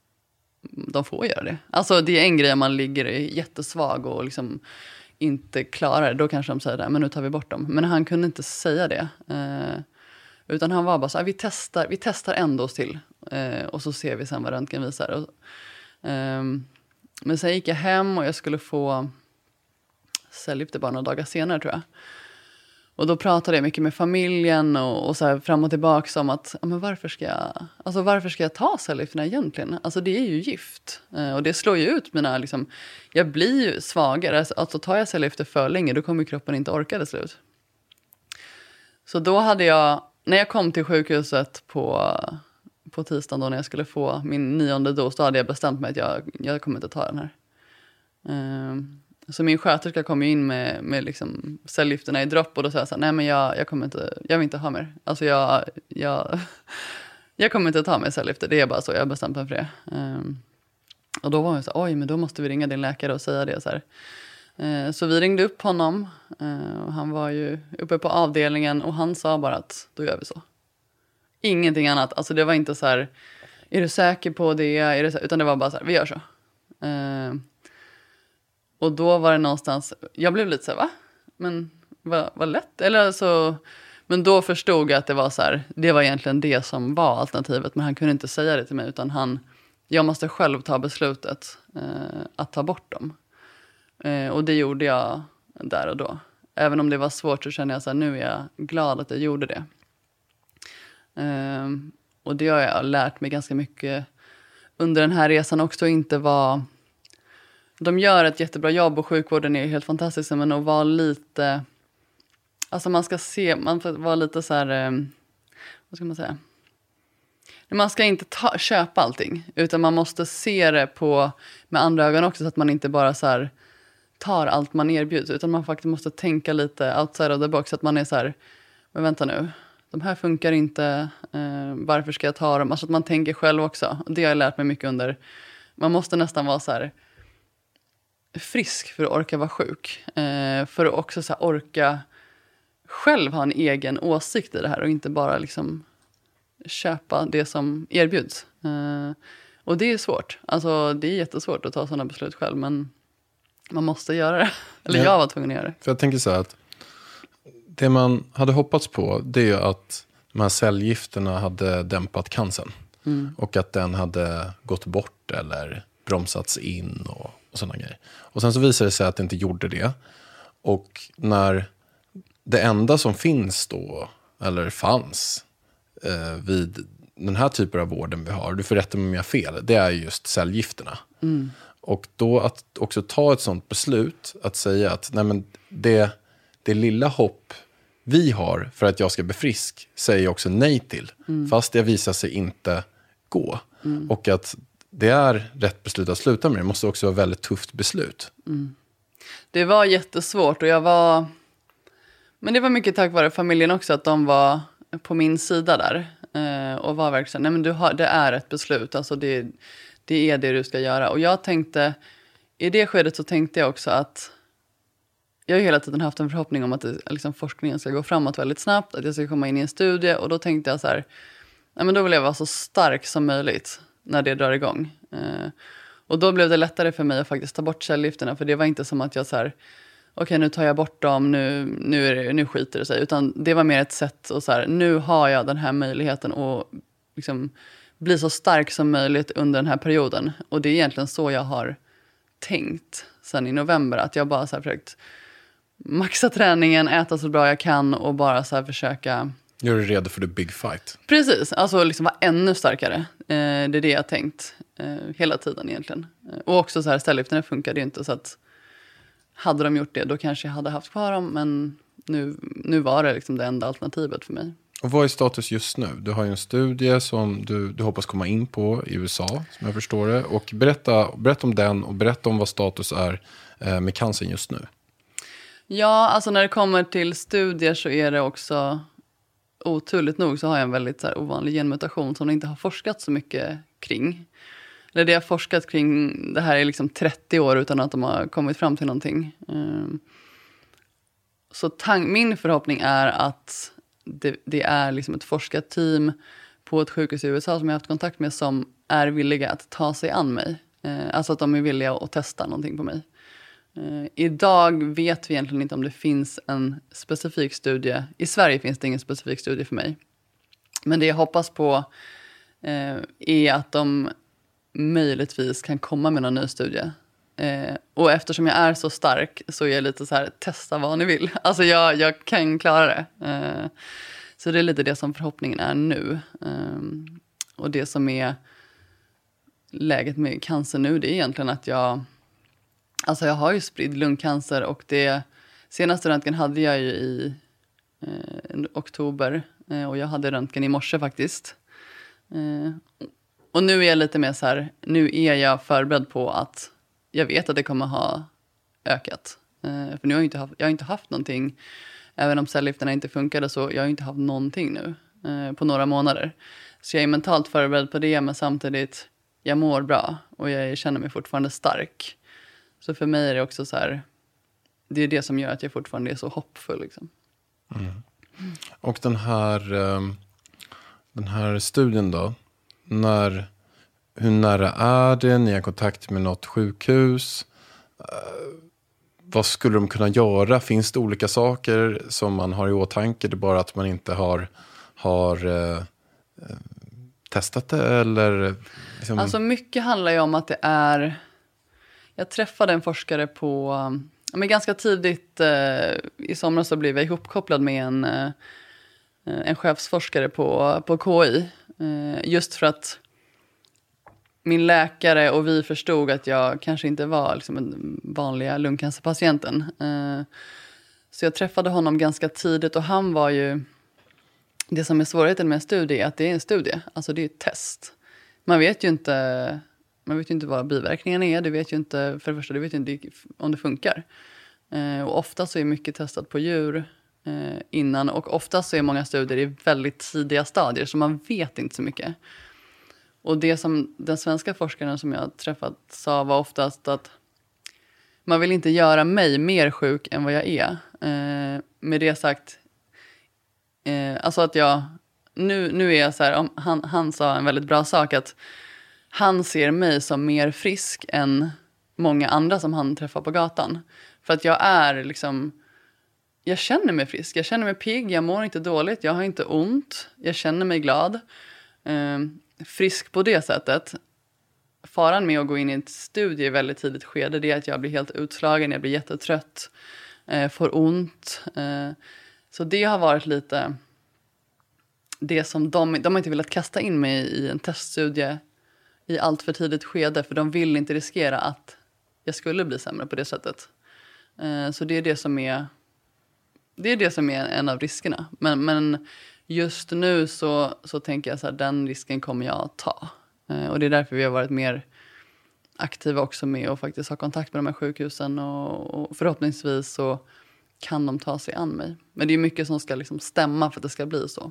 de får göra det. Alltså det är en grej om man ligger jättesvag och liksom inte klarar det, då kanske de säger det, men nu tar vi bort dem. Men han kunde inte säga det. Eh, utan han var bara så här, vi testar, vi testar ändå oss till. Eh, och så ser vi sen vad röntgen visar. Och, eh, men sen gick jag hem och jag skulle få cellgifter bara några dagar senare, tror jag. Och då pratade jag mycket med familjen och, och så här fram och tillbaka om att, ja, men varför ska jag, alltså varför ska jag ta cellgifterna egentligen? Alltså det är ju gift. Eh, och det slår ju ut mina, liksom, jag blir ju svagare. Alltså tar jag cellgifter för länge, då kommer kroppen inte orka det slut. Så då hade jag, när jag kom till sjukhuset på, på tisdagen då när jag skulle få min nionde dos, då hade jag bestämt mig att jag, jag kommer inte ta den här. Eh, Så min sköterska kom ju in med, med liksom cellgifterna i dropp och då sa jag så här, nej men jag, jag kommer inte, jag vill inte ha mer. Alltså jag, jag, jag kommer inte ta med cellgifter, det är bara så, jag har bestämt mig för det. Um, och då var jag så här, oj men då måste vi ringa din läkare och säga det så här. Uh, så vi ringde upp honom, uh, och han var ju uppe på avdelningen och han sa bara att då gör vi så. Ingenting annat, alltså det var inte så här, är du säker på det, är det så? Utan det var bara så här, vi gör så. Uh, Och då var det någonstans, jag blev lite så här, va? Men vad, vad lätt? Eller så, men då förstod jag att det var så här, det var egentligen det som var alternativet. Men han kunde inte säga det till mig, utan han, jag måste själv ta beslutet eh, att ta bort dem. Eh, och det gjorde jag där och då. Även om det var svårt så kände jag så här, nu är jag glad att jag gjorde det. Eh, och det har jag lärt mig ganska mycket under den här resan också, inte vara... De gör ett jättebra jobb och sjukvården är helt fantastisk, men att vara lite, alltså man ska se, man får vara lite så här, vad ska man säga? Man ska inte ta, köpa allting, utan man måste se det på, med andra ögon också, så att man inte bara så här tar allt man erbjuds, utan man faktiskt måste tänka lite outside of the box, så att man är så här, men vänta nu, de här funkar inte, eh, varför ska jag ta dem? Alltså att man tänker själv också, det har jag lärt mig mycket under, man måste nästan vara så här frisk för att orka vara sjuk. Eh, för att också så här, orka själv ha en egen åsikt i det här. Och inte bara liksom köpa det som erbjuds. Eh, och det är svårt. Alltså det är jättesvårt att ta sådana beslut själv. Men man måste göra det. Eller ja, jag var tvungen att göra det. För jag tänker så här att det man hade hoppats på, det är ju att de här cellgifterna hade dämpat cancern. Mm. Och att den hade gått bort eller bromsats in och och sådana grejer. Och sen så visade det sig att det inte gjorde det. Och när det enda som finns då eller fanns eh, vid den här typen av vården vi har, du får rätta mig om jag har fel, det är just cellgifterna. Mm. Och då att också ta ett sånt beslut, att säga att nej men det, det lilla hopp vi har för att jag ska bli frisk säger jag också nej till. Mm. Fast det visar sig inte gå. Mm. Och att det är rätt beslut att sluta med det. Det måste också vara väldigt tufft beslut. Mm. Det var jättesvårt och jag var... Men det var mycket tack vare familjen också att de var på min sida där. Eh, och var verkligen, nej men du har, det är ett beslut. Alltså det, det är det du ska göra. Och jag tänkte, i det skedet så tänkte jag också att jag har hela tiden haft en förhoppning om att det, liksom, forskningen ska gå framåt väldigt snabbt. Att jag ska komma in i en studie. Och då tänkte jag så här, nej men då vill jag vara så stark som möjligt när det drar igång. Eh, och då blev det lättare för mig att faktiskt ta bort cellgifterna. För det var inte som att jag så här, okej okay, nu tar jag bort dem, nu, nu, är det, nu skiter det sig. Utan det var mer ett sätt att så här, nu har jag den här möjligheten att liksom bli så stark som möjligt under den här perioden. Och det är egentligen så jag har tänkt sen i november. Att jag bara så här försökt maxa träningen, äta så bra jag kan och bara så här försöka... Gör dig redo för the big fight. Precis, alltså liksom vara ännu starkare. Eh, det är det jag har tänkt eh, hela tiden egentligen. Eh, och också så här, cellgifterna funkade ju inte så att hade de gjort det då kanske jag hade haft kvar dem. Men nu, nu var det liksom det enda alternativet för mig. Och vad är status just nu? Du har ju en studie som du, du hoppas komma in på i U S A, som jag förstår det. Och berätta, berätta om den och berätta om vad status är eh, med cancern just nu. Ja, alltså när det kommer till studier så är det också... Oturligt nog så har jag en väldigt så här, ovanlig genmutation som det inte har forskat så mycket kring. Eller det har forskat kring, det här är liksom trettio år utan att de har kommit fram till någonting. Um, så tang- min förhoppning är att det, det är liksom ett forskarteam på ett sjukhus i U S A som jag har haft kontakt med som är villiga att ta sig an mig. Uh, alltså att de är villiga att testa någonting på mig. Uh, idag vet vi egentligen inte om det finns en specifik studie. I Sverige finns det ingen specifik studie för mig. Men det jag hoppas på uh, är att de möjligtvis kan komma med någon ny studie. Uh, och eftersom jag är så stark så är jag lite så här, testa vad ni vill. Alltså jag, jag kan klara det. Uh, så det är lite det som förhoppningen är nu. Uh, och det som är läget med cancer nu, det är egentligen att jag... Alltså jag har ju spridd lungcancer och det senaste röntgen hade jag ju i eh, oktober eh, och jag hade röntgen i morse faktiskt. Eh, och nu är jag lite mer så här, nu är jag förberedd på att jag vet att det kommer ha ökat. Eh, för nu har jag inte haft, jag har inte haft någonting, även om cellgifterna inte funkade så jag har inte haft någonting nu eh, på några månader. Så jag är mentalt förberedd på det men samtidigt, jag mår bra och jag känner mig fortfarande stark. Så för mig är det också så här, det är det som gör att jag fortfarande är så hoppfull. Liksom. Mm. Och den här, den här studien då, när, hur nära är det? Ni har kontakt med något sjukhus? Vad skulle de kunna göra? Finns det olika saker som man har i åtanke? Det är bara att man inte har, har eh, testat det? Eller, liksom... Alltså mycket handlar ju om att det är... Jag träffade en forskare på, men ganska tidigt eh, i somras så blev jag ihopkopplad med en, eh, en chefsforskare på, på K I. Eh, just för att min läkare och vi förstod att jag kanske inte var liksom en vanliga lungcancerpatienten. Eh, så jag träffade honom ganska tidigt och han var ju, det som är svårigheten med en studie är att det är en studie, alltså det är ett test. Man vet ju inte... Man vet ju inte vad biverkningarna är. Du vet ju inte, för det första, du vet ju inte om det funkar. Eh, och ofta så är mycket testat på djur eh, innan. Och ofta så är många studier i väldigt tidiga stadier. Så man vet inte så mycket. Och det som den svenska forskaren som jag träffat sa var oftast att man vill inte göra mig mer sjuk än vad jag är. Eh, med det sagt, eh, alltså att jag, nu, nu är jag så här, om, han, han sa en väldigt bra sak att han ser mig som mer frisk än många andra som han träffar på gatan. För att jag är liksom... Jag känner mig frisk. Jag känner mig pigg. Jag mår inte dåligt. Jag har inte ont. Jag känner mig glad. Eh, frisk på det sättet. Faran med att gå in i ett studie i väldigt tidigt skede, det är att jag blir helt utslagen. Jag blir jättetrött. Eh, får ont. Eh, så det har varit lite... det som de, de har inte velat kasta in mig i en teststudie i allt för tidigt skede. För de vill inte riskera att jag skulle bli sämre på det sättet. Eh, så det är det som är, det är det som är en av riskerna. Men, men just nu så, så tänker jag så här, den risken kommer jag att ta. Eh, och det är därför vi har varit mer aktiva också med att faktiskt ha kontakt med de här sjukhusen. Och, och förhoppningsvis så kan de ta sig an mig. Men det är mycket som ska liksom stämma för att det ska bli så.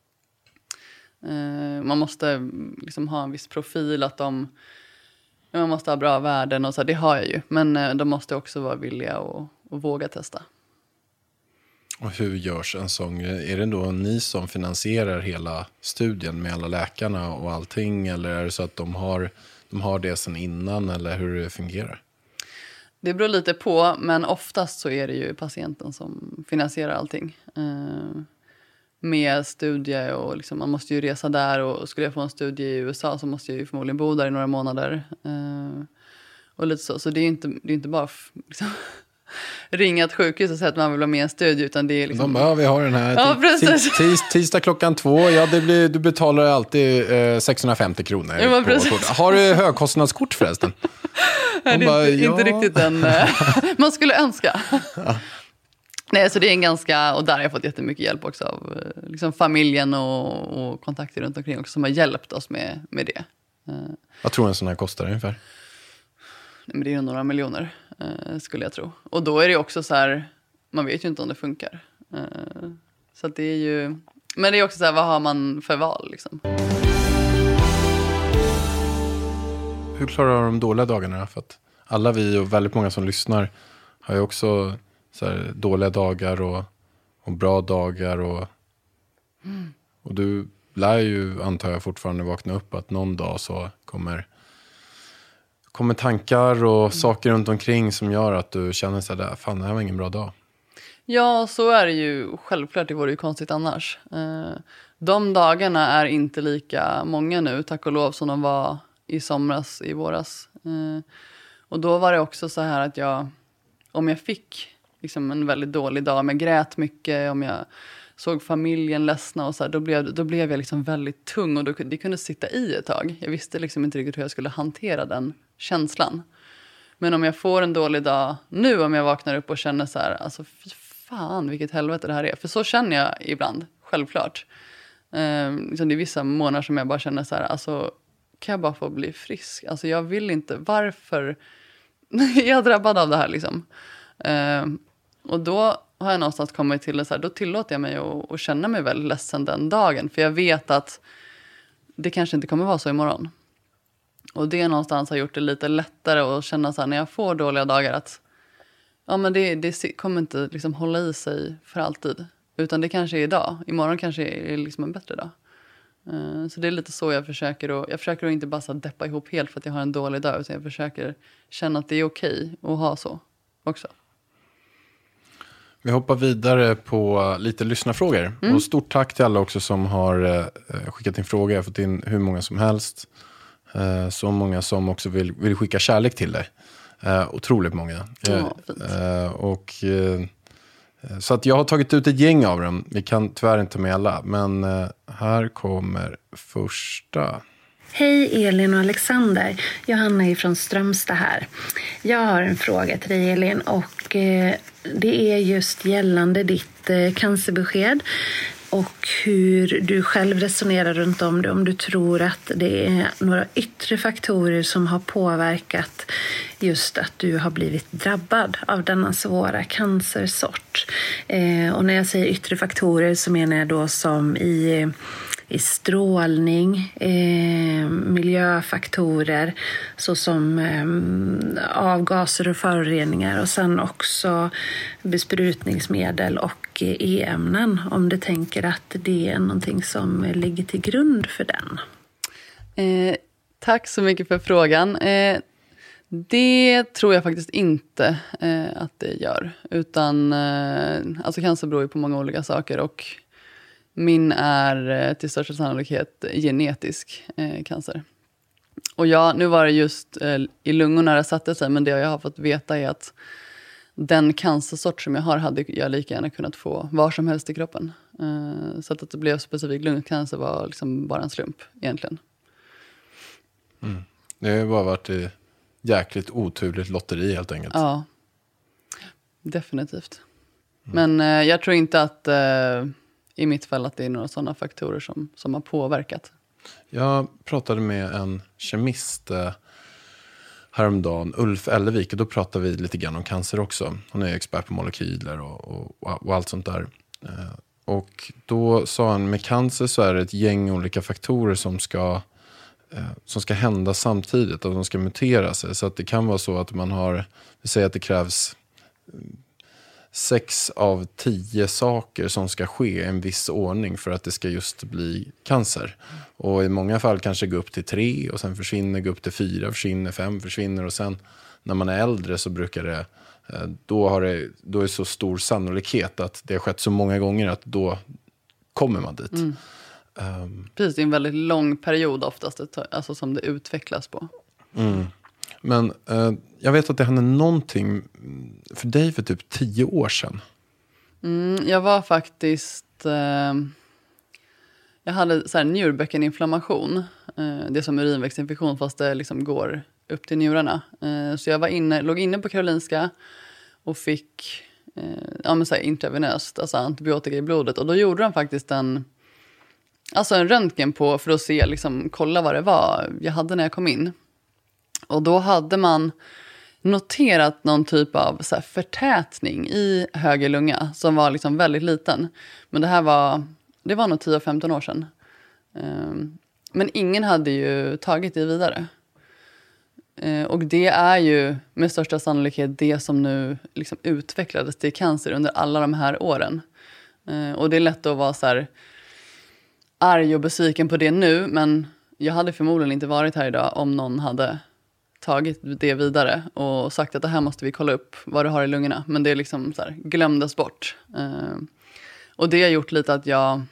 Eh, man måste liksom ha en viss profil, att de, man måste ha bra värden och så. Det har jag ju. Men eh, de måste också vara villiga och, och våga testa. Och hur görs en sån? Är det då ni som finansierar hela studien med alla läkarna och allting? Eller är det så att de har, de har det sedan innan, eller hur det fungerar? Det beror lite på, men oftast så är det ju patienten som finansierar allting. Eh, med studie och liksom, man måste ju resa där, och skulle jag få en studie i U S A så måste jag ju förmodligen bo där i några månader. Eh, och lite så, så det är ju inte, det är inte bara liksom, ringa ett sjukhus och säga att man vill ha med en studie, utan det är liksom... De bara, ja, vi har den här ja, tis, tis, tisdag klockan två, ja det blir, du betalar alltid eh, sexhundrafemtio kronor. Ja, på, har du högkostnadskort förresten? Nej, det är bara, inte, ja. inte riktigt den man skulle önska. Ja. Nej, så det är en ganska, och där har jag fått jättemycket hjälp också av liksom familjen och, och kontakter runt omkring också som har hjälpt oss med, med det. Vad tror du en sån här kostar ungefär? Nej, men det är några miljoner skulle jag tro. Och då är det också så här, man vet ju inte om det funkar. Så att det är ju, men det är också så här, vad har man för val liksom? Hur klarar du de dåliga dagarna? För att alla vi och väldigt många som lyssnar har ju också så här, dåliga dagar och, och bra dagar. Och, mm. och du lär ju, antar jag, fortfarande vakna upp att någon dag så kommer, kommer tankar och mm. saker runt omkring som gör att du känner så där, fan det här var ingen bra dag. Ja, så är det ju. Självklart, det vore ju konstigt annars. De dagarna är inte lika många nu, tack och lov, som de var i somras, i våras. Eh, och då var det också så här att jag, om jag fick liksom en väldigt dålig dag, om jag grät mycket, om jag såg familjen ledsna och så här, då blev, då blev jag liksom väldigt tung, och då, det kunde sitta i ett tag. Jag visste liksom inte riktigt hur jag skulle hantera den känslan. Men om jag får en dålig dag nu, om jag vaknar upp och känner så här, alltså fy fan vilket helvete det här är. För så känner jag ibland, självklart. Eh, liksom det är vissa månader som jag bara känner så här, alltså kan jag bara få bli frisk? Alltså jag vill inte, varför jag är drabbad av det här liksom. Eh, och då har jag någonstans kommit till det så här, då tillåter jag mig att, att känna mig väldigt ledsen den dagen. För jag vet att det kanske inte kommer vara så imorgon. Och det någonstans har gjort det lite lättare att känna så här, när jag får dåliga dagar, att ja, men det, det kommer inte liksom hålla i sig för alltid. Utan det kanske är idag. Imorgon kanske är liksom en bättre dag. Uh, så det är lite så jag försöker. Att, jag försöker att inte bara så deppa ihop helt för att jag har en dålig dag. Utan jag försöker känna att det är okej att ha så också. Vi hoppar vidare på lite lyssnarfrågor. Mm. Och stort tack till alla också som har uh, skickat in frågor. Jag har fått in hur många som helst. Uh, så många som också vill, vill skicka kärlek till dig. Uh, otroligt många. Ja, fint. Uh, och... Uh, Så att jag har tagit ut ett gäng av dem. Vi kan tyvärr inte med alla. Men eh, här kommer första. Hej Elin och Alexander. Johanna är från Strömstad här. Jag har en fråga till dig Elin. Och eh, det är just gällande ditt eh, cancerbesked. Och hur du själv resonerar runt om det. Om du tror att det är några yttre faktorer som har påverkat just att du har blivit drabbad av denna svåra cancersort. Eh, och när jag säger yttre faktorer så menar jag då som i, i strålning, eh, miljöfaktorer såsom eh, avgaser och föroreningar. Och sen också besprutningsmedel och e-ämnen, om du tänker att det är någonting som ligger till grund för den. Eh, tack så mycket för frågan. Eh, det tror jag faktiskt inte eh, att det gör. Utan, eh, alltså cancer beror ju på många olika saker, och min är eh, till största sannolikhet genetisk eh, cancer. Och ja, nu var det just eh, i lungorna det satte sig, men det jag har fått veta är att den cancersort som jag har hade jag lika gärna kunnat få var som helst i kroppen. Uh, så att det blev specifikt lungcancer var liksom bara en slump egentligen. Mm. Det har bara varit ett jäkligt oturligt lotteri helt enkelt. Ja, definitivt. Mm. Men uh, jag tror inte att uh, i mitt fall att det är några sådana faktorer som, som har påverkat. Jag pratade med en kemist uh, häromdagen, Ulf Ellevik, och då pratade vi lite grann om cancer också. Han är expert på molekyler och, och, och allt sånt där. Uh, och då sa han, med cancer så är det ett gäng olika faktorer som ska som ska hända samtidigt och de ska mutera sig. Så att det kan vara så att man har, vi säger att det krävs sex av tio saker som ska ske i en viss ordning för att det ska just bli cancer. Och i många fall kanske gå upp till tre och sen försvinner, gå upp till fyra, försvinner, fem försvinner och sen när man är äldre så brukar det, då har det, då är det så stor sannolikhet att det har skett så många gånger att då kommer man dit. Mm. Um, Precis, det är en väldigt lång period oftast alltså som det utvecklas på. Mm. Men uh, jag vet att det hände någonting för dig för typ tio år sedan. Mm, jag var faktiskt... Uh, jag hade så här njurbäckeninflammation. Uh, det är som urinvägsinfektion fast det liksom går upp till njurarna. Uh, så jag var inne, låg inne på Karolinska och fick uh, ja, men så här intravenöst, alltså antibiotika i blodet. Och då gjorde de faktiskt en... Alltså en röntgen på för att se, liksom, kolla vad det var jag hade när jag kom in. Och då hade man noterat någon typ av så här, förtätning i höger lunga som var liksom väldigt liten. Men det här var, det var nog tio femton år sedan. Um, men ingen hade ju tagit det vidare. Uh, och det är ju med största sannolikhet det som nu liksom utvecklades till cancer under alla de här åren. Uh, och det är lätt att vara så här... arg och besviken på det nu, men jag hade förmodligen inte varit här idag om någon hade tagit det vidare och sagt att det här måste vi kolla upp vad du har i lungorna. Men det liksom så här, glömdes bort. Uh, och det har gjort lite att jag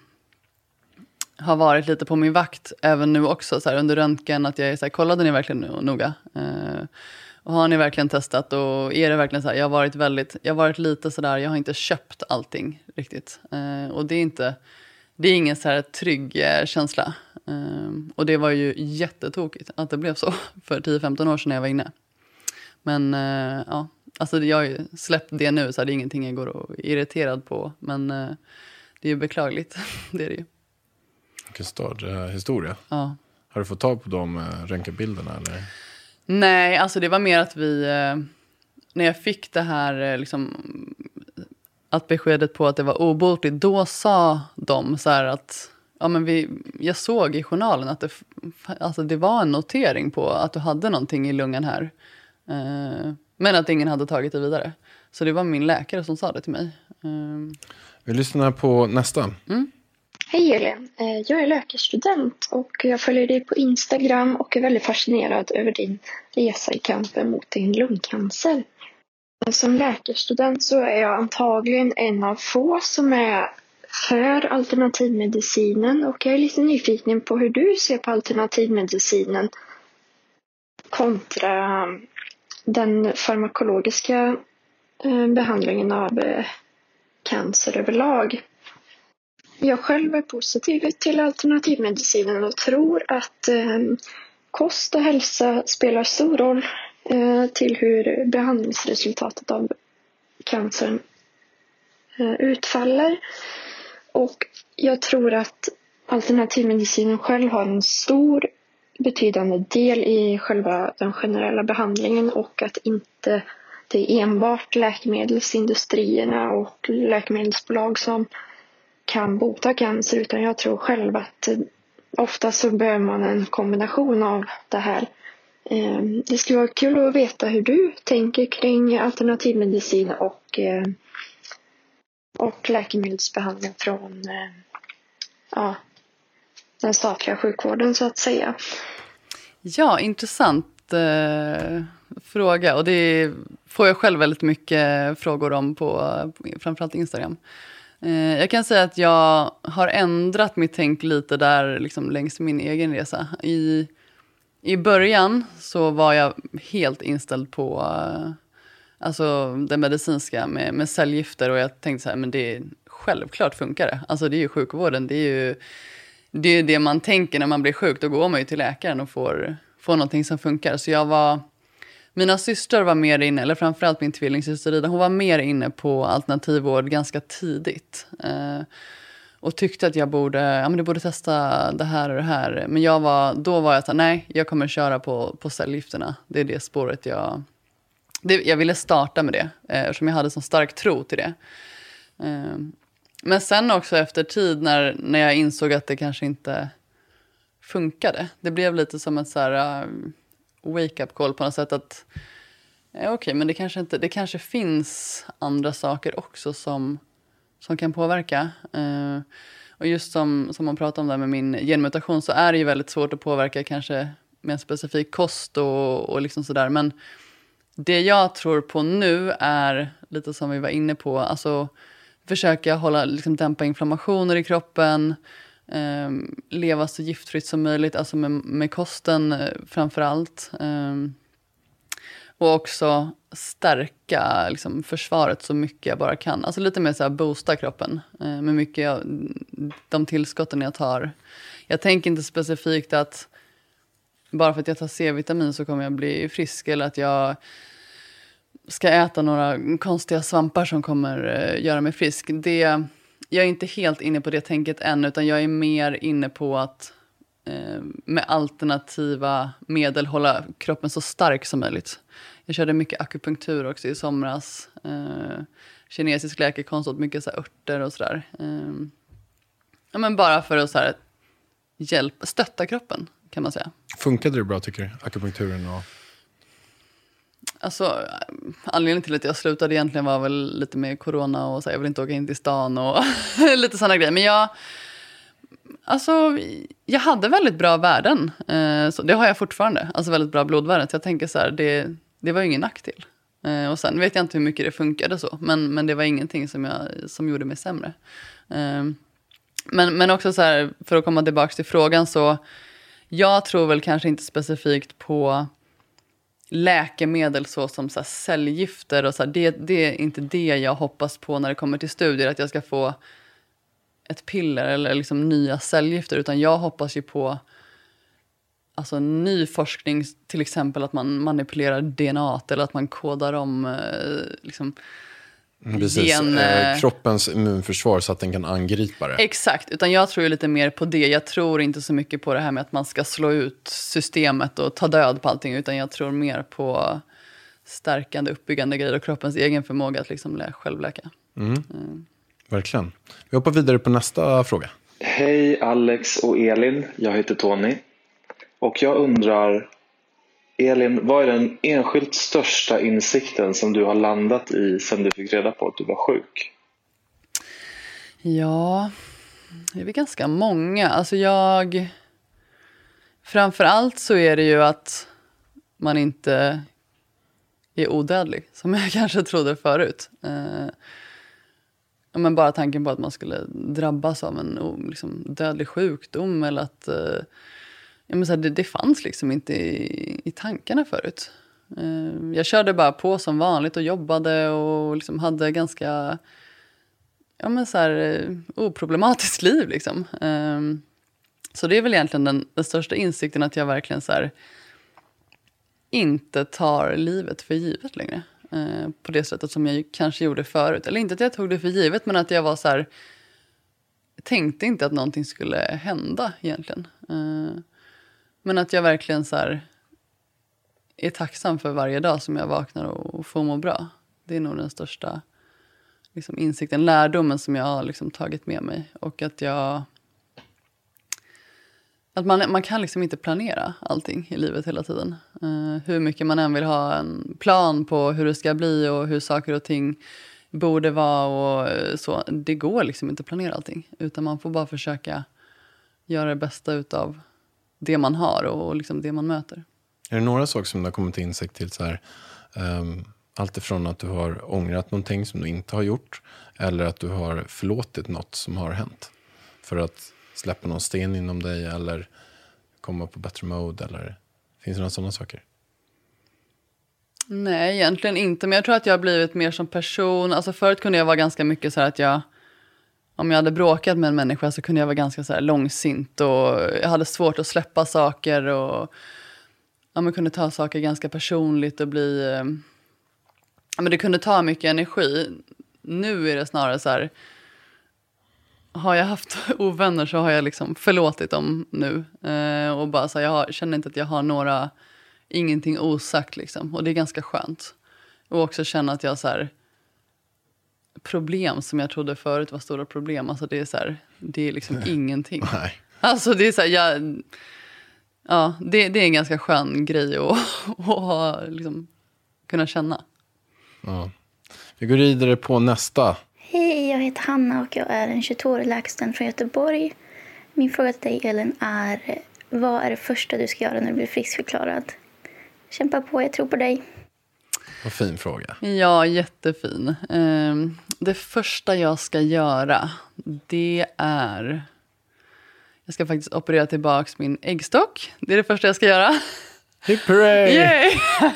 har varit lite på min vakt även nu också så här, under röntgen, att jag är så här, kollade ni verkligen noga? Uh, och har ni verkligen testat? Och är det verkligen så här, jag har varit väldigt, jag har varit lite så där, jag har inte köpt allting riktigt. Uh, och det är inte... Det är ingen så här trygg eh, känsla. Um, och det var ju jättetokigt att det blev så för tio femton år sedan när jag var inne. Men uh, ja, alltså jag har ju släppt det nu så är det ingenting jag går och är irriterad på. Men uh, det är ju beklagligt, det är det ju. Vilken störd uh, historia. Ja. Har du fått tag på de uh, röntgenbilderna eller? Nej, alltså det var mer att vi, uh, när jag fick det här uh, liksom... att beskedet på att det var obotligt, då sa de så här att ja, men vi, jag såg i journalen att det, alltså det var en notering på att du hade någonting i lungan här. Eh, men att ingen hade tagit det vidare. Så det var min läkare som sa det till mig. Eh. Vi lyssnar på nästa. Mm. Hej Elin, jag är läkarstudent och jag följer dig på Instagram och är väldigt fascinerad över din resa i kampen mot din lungcancer. Som läkarstudent så är jag antagligen en av få som är för alternativmedicinen och jag är lite nyfiken på hur du ser på alternativmedicinen kontra den farmakologiska behandlingen av cancer överlag. Jag själv är positiv till alternativmedicinen och tror att kost och hälsa spelar stor roll till hur behandlingsresultatet av cancern utfaller. Och jag tror att alternativmedicinen själv har en stor betydande del i själva den generella behandlingen och att inte det är enbart läkemedelsindustrierna och läkemedelsbolag som kan bota cancer, utan jag tror själv att ofta så behöver man en kombination av det här. Det skulle vara kul att veta hur du tänker kring alternativmedicin och, och läkemedelsbehandling från ja, den statliga sjukvården så att säga. Ja, intressant eh, fråga och det får jag själv väldigt mycket frågor om på framförallt Instagram. Eh, jag kan säga att jag har ändrat mitt tänk lite där liksom längs min egen resa. I I början så var jag helt inställd på uh, alltså det medicinska med, med cellgifter och jag tänkte så här, men det är självklart funkar det. Alltså det är ju sjukvården, det är ju det, är det man tänker när man blir sjuk. Då går man ju till läkaren och får, får någonting som funkar. Så jag var, mina systrar var mer inne, eller framförallt min tvillingsyster Ida, hon var mer inne på alternativvård ganska tidigt. Eh, och tyckte att jag borde, ja, men du borde testa det här och det här. Men jag var, då var jag så här, nej, jag kommer köra på, på cellgifterna. Det är det spåret jag... Det, jag ville starta med det, eh, eftersom jag hade så stark tro till det. Eh, men sen också efter tid när, när jag insåg att det kanske inte funkade. Det blev lite som ett så här uh, wake-up call på något sätt. Att eh, okej, okay, men det kanske, inte, det kanske finns andra saker också som, som kan påverka. Eh, och just som, som man pratar om där med min genmutation, så är det ju väldigt svårt att påverka kanske med en specifik kost och, och liksom sådär. Men det jag tror på nu är lite som vi var inne på. Alltså försöka hålla, liksom dämpa inflammationer i kroppen. Eh, leva så giftfritt som möjligt. Alltså med, med kosten eh, framför allt. Eh, och också stärka liksom, försvaret så mycket jag bara kan. Alltså lite mer så här boosta kroppen. Eh, med mycket jag, de tillskotten jag tar. Jag tänker inte specifikt att bara för att jag tar C-vitamin så kommer jag bli frisk. Eller att jag ska äta några konstiga svampar som kommer uh, göra mig frisk. Det, jag är inte helt inne på det tänket än. Utan jag är mer inne på att uh, med alternativa medel hålla kroppen så stark som möjligt. Jag körde mycket akupunktur också i somras. Uh, kinesisk läkekonst åt mycket så här örter och sådär. Uh, ja, men bara för att så här, hjälpa, stötta kroppen. Kan man säga. Funkade det bra tycker du? Akupunkturen och... Alltså, anledningen till att jag slutade egentligen var väl lite med corona och så här, jag vill inte åka in till stan och lite sådana grejer. Men jag, alltså, jag hade väldigt bra värden. Eh, så det har jag fortfarande. Alltså väldigt bra blodvärden. Så jag tänker så här, det, det var ju ingen nackdel. Eh, och sen vet jag inte hur mycket det funkade så. Men, men det var ingenting som, jag, som gjorde mig sämre. Eh, men, men också så här, för att komma tillbaka till frågan så... Jag tror väl kanske inte specifikt på läkemedel så som så här cellgifter. Och så här, det, det är inte det jag hoppas på när det kommer till studier. Att jag ska få ett piller eller liksom nya cellgifter. Utan jag hoppas ju på alltså, ny forskning. Till exempel att man manipulerar D N A eller att man kodar om... Liksom, Precis, gen, eh, kroppens immunförsvar så att den kan angripa det. Exakt, utan jag tror ju lite mer på det. Jag tror inte så mycket på det här med att man ska slå ut systemet och ta död på allting. Utan jag tror mer på stärkande, uppbyggande grejer och kroppens egen förmåga att liksom lä- självläka. Mm. Mm. Verkligen. Vi hoppar vidare på nästa fråga. Hej Alex och Elin, jag heter Tony. Och jag undrar... Elin, vad är den enskilt största insikten som du har landat i sen du fick reda på att du var sjuk? Ja, det är väl ganska många. Alltså jag... Framförallt så är det ju att man inte är odödlig. Som jag kanske trodde förut. Eh, men bara tanken på att man skulle drabbas av en liksom, dödlig sjukdom. Eller att... Eh, Ja, men så här, det, det fanns liksom inte i, i tankarna förut. Uh, jag körde bara på som vanligt och jobbade och liksom hade ganska ja, men så här, uh, oproblematiskt liv. Liksom. Uh, så det är väl egentligen den, den största insikten att jag verkligen så här, inte tar livet för givet längre. Uh, på det sättet som jag kanske gjorde förut. Eller inte att jag tog det för givet, men att jag var så här, tänkte inte att någonting skulle hända egentligen. Uh, Men att jag verkligen så här är tacksam för varje dag som jag vaknar och får må bra. Det är nog den största liksom, insikten, lärdomen som jag har liksom, tagit med mig. Och att jag... Att man, man kan liksom inte planera allting i livet hela tiden. Uh, hur mycket man än vill ha en plan på hur det ska bli och hur saker och ting borde vara och så. Det går liksom inte att planera allting. Utan man får bara försöka göra det bästa utav det man har och liksom det man möter. Är det några saker som du har kommit till insikt till så här, um, allt ifrån att du har ångrat någonting som du inte har gjort eller att du har förlåtit något som har hänt för att släppa någon sten inom dig eller komma på bättre mode eller finns det några sådana saker? Nej, egentligen inte, men jag tror att jag har blivit mer som person. Alltså förut kunde jag vara ganska mycket så här att jag om jag hade bråkat med en människa så kunde jag vara ganska så här långsint. Och jag hade svårt att släppa saker. Och ja, man kunde ta saker ganska personligt och bli... Ja, men det kunde ta mycket energi. Nu är det snarare så här... Har jag haft ovänner så har jag liksom förlåtit dem nu. Eh, och bara så här, jag har, känner inte att jag har några... Ingenting osagt liksom. Och det är ganska skönt. Och också känna att jag så här... Problem som jag trodde förut var stora problem. Alltså det är så här... Det är liksom Nej. ingenting. Nej. Alltså det är så här... Jag, ja, det, det är en ganska skön grej att, att ha, liksom, kunna känna. Ja. Vi går vidare på nästa. Hej, jag heter Hanna och jag är en tjugotvåårig läkaren från Göteborg. Min fråga till dig, Elin, är vad är det första du ska göra när du blir friskförklarad? Kämpa på, jag tror på dig. Vad fin fråga. Ja, jättefin. Det första jag ska göra, det är... Jag ska faktiskt operera tillbaka min äggstock. Det är det första jag ska göra. Hip hooray! Yay!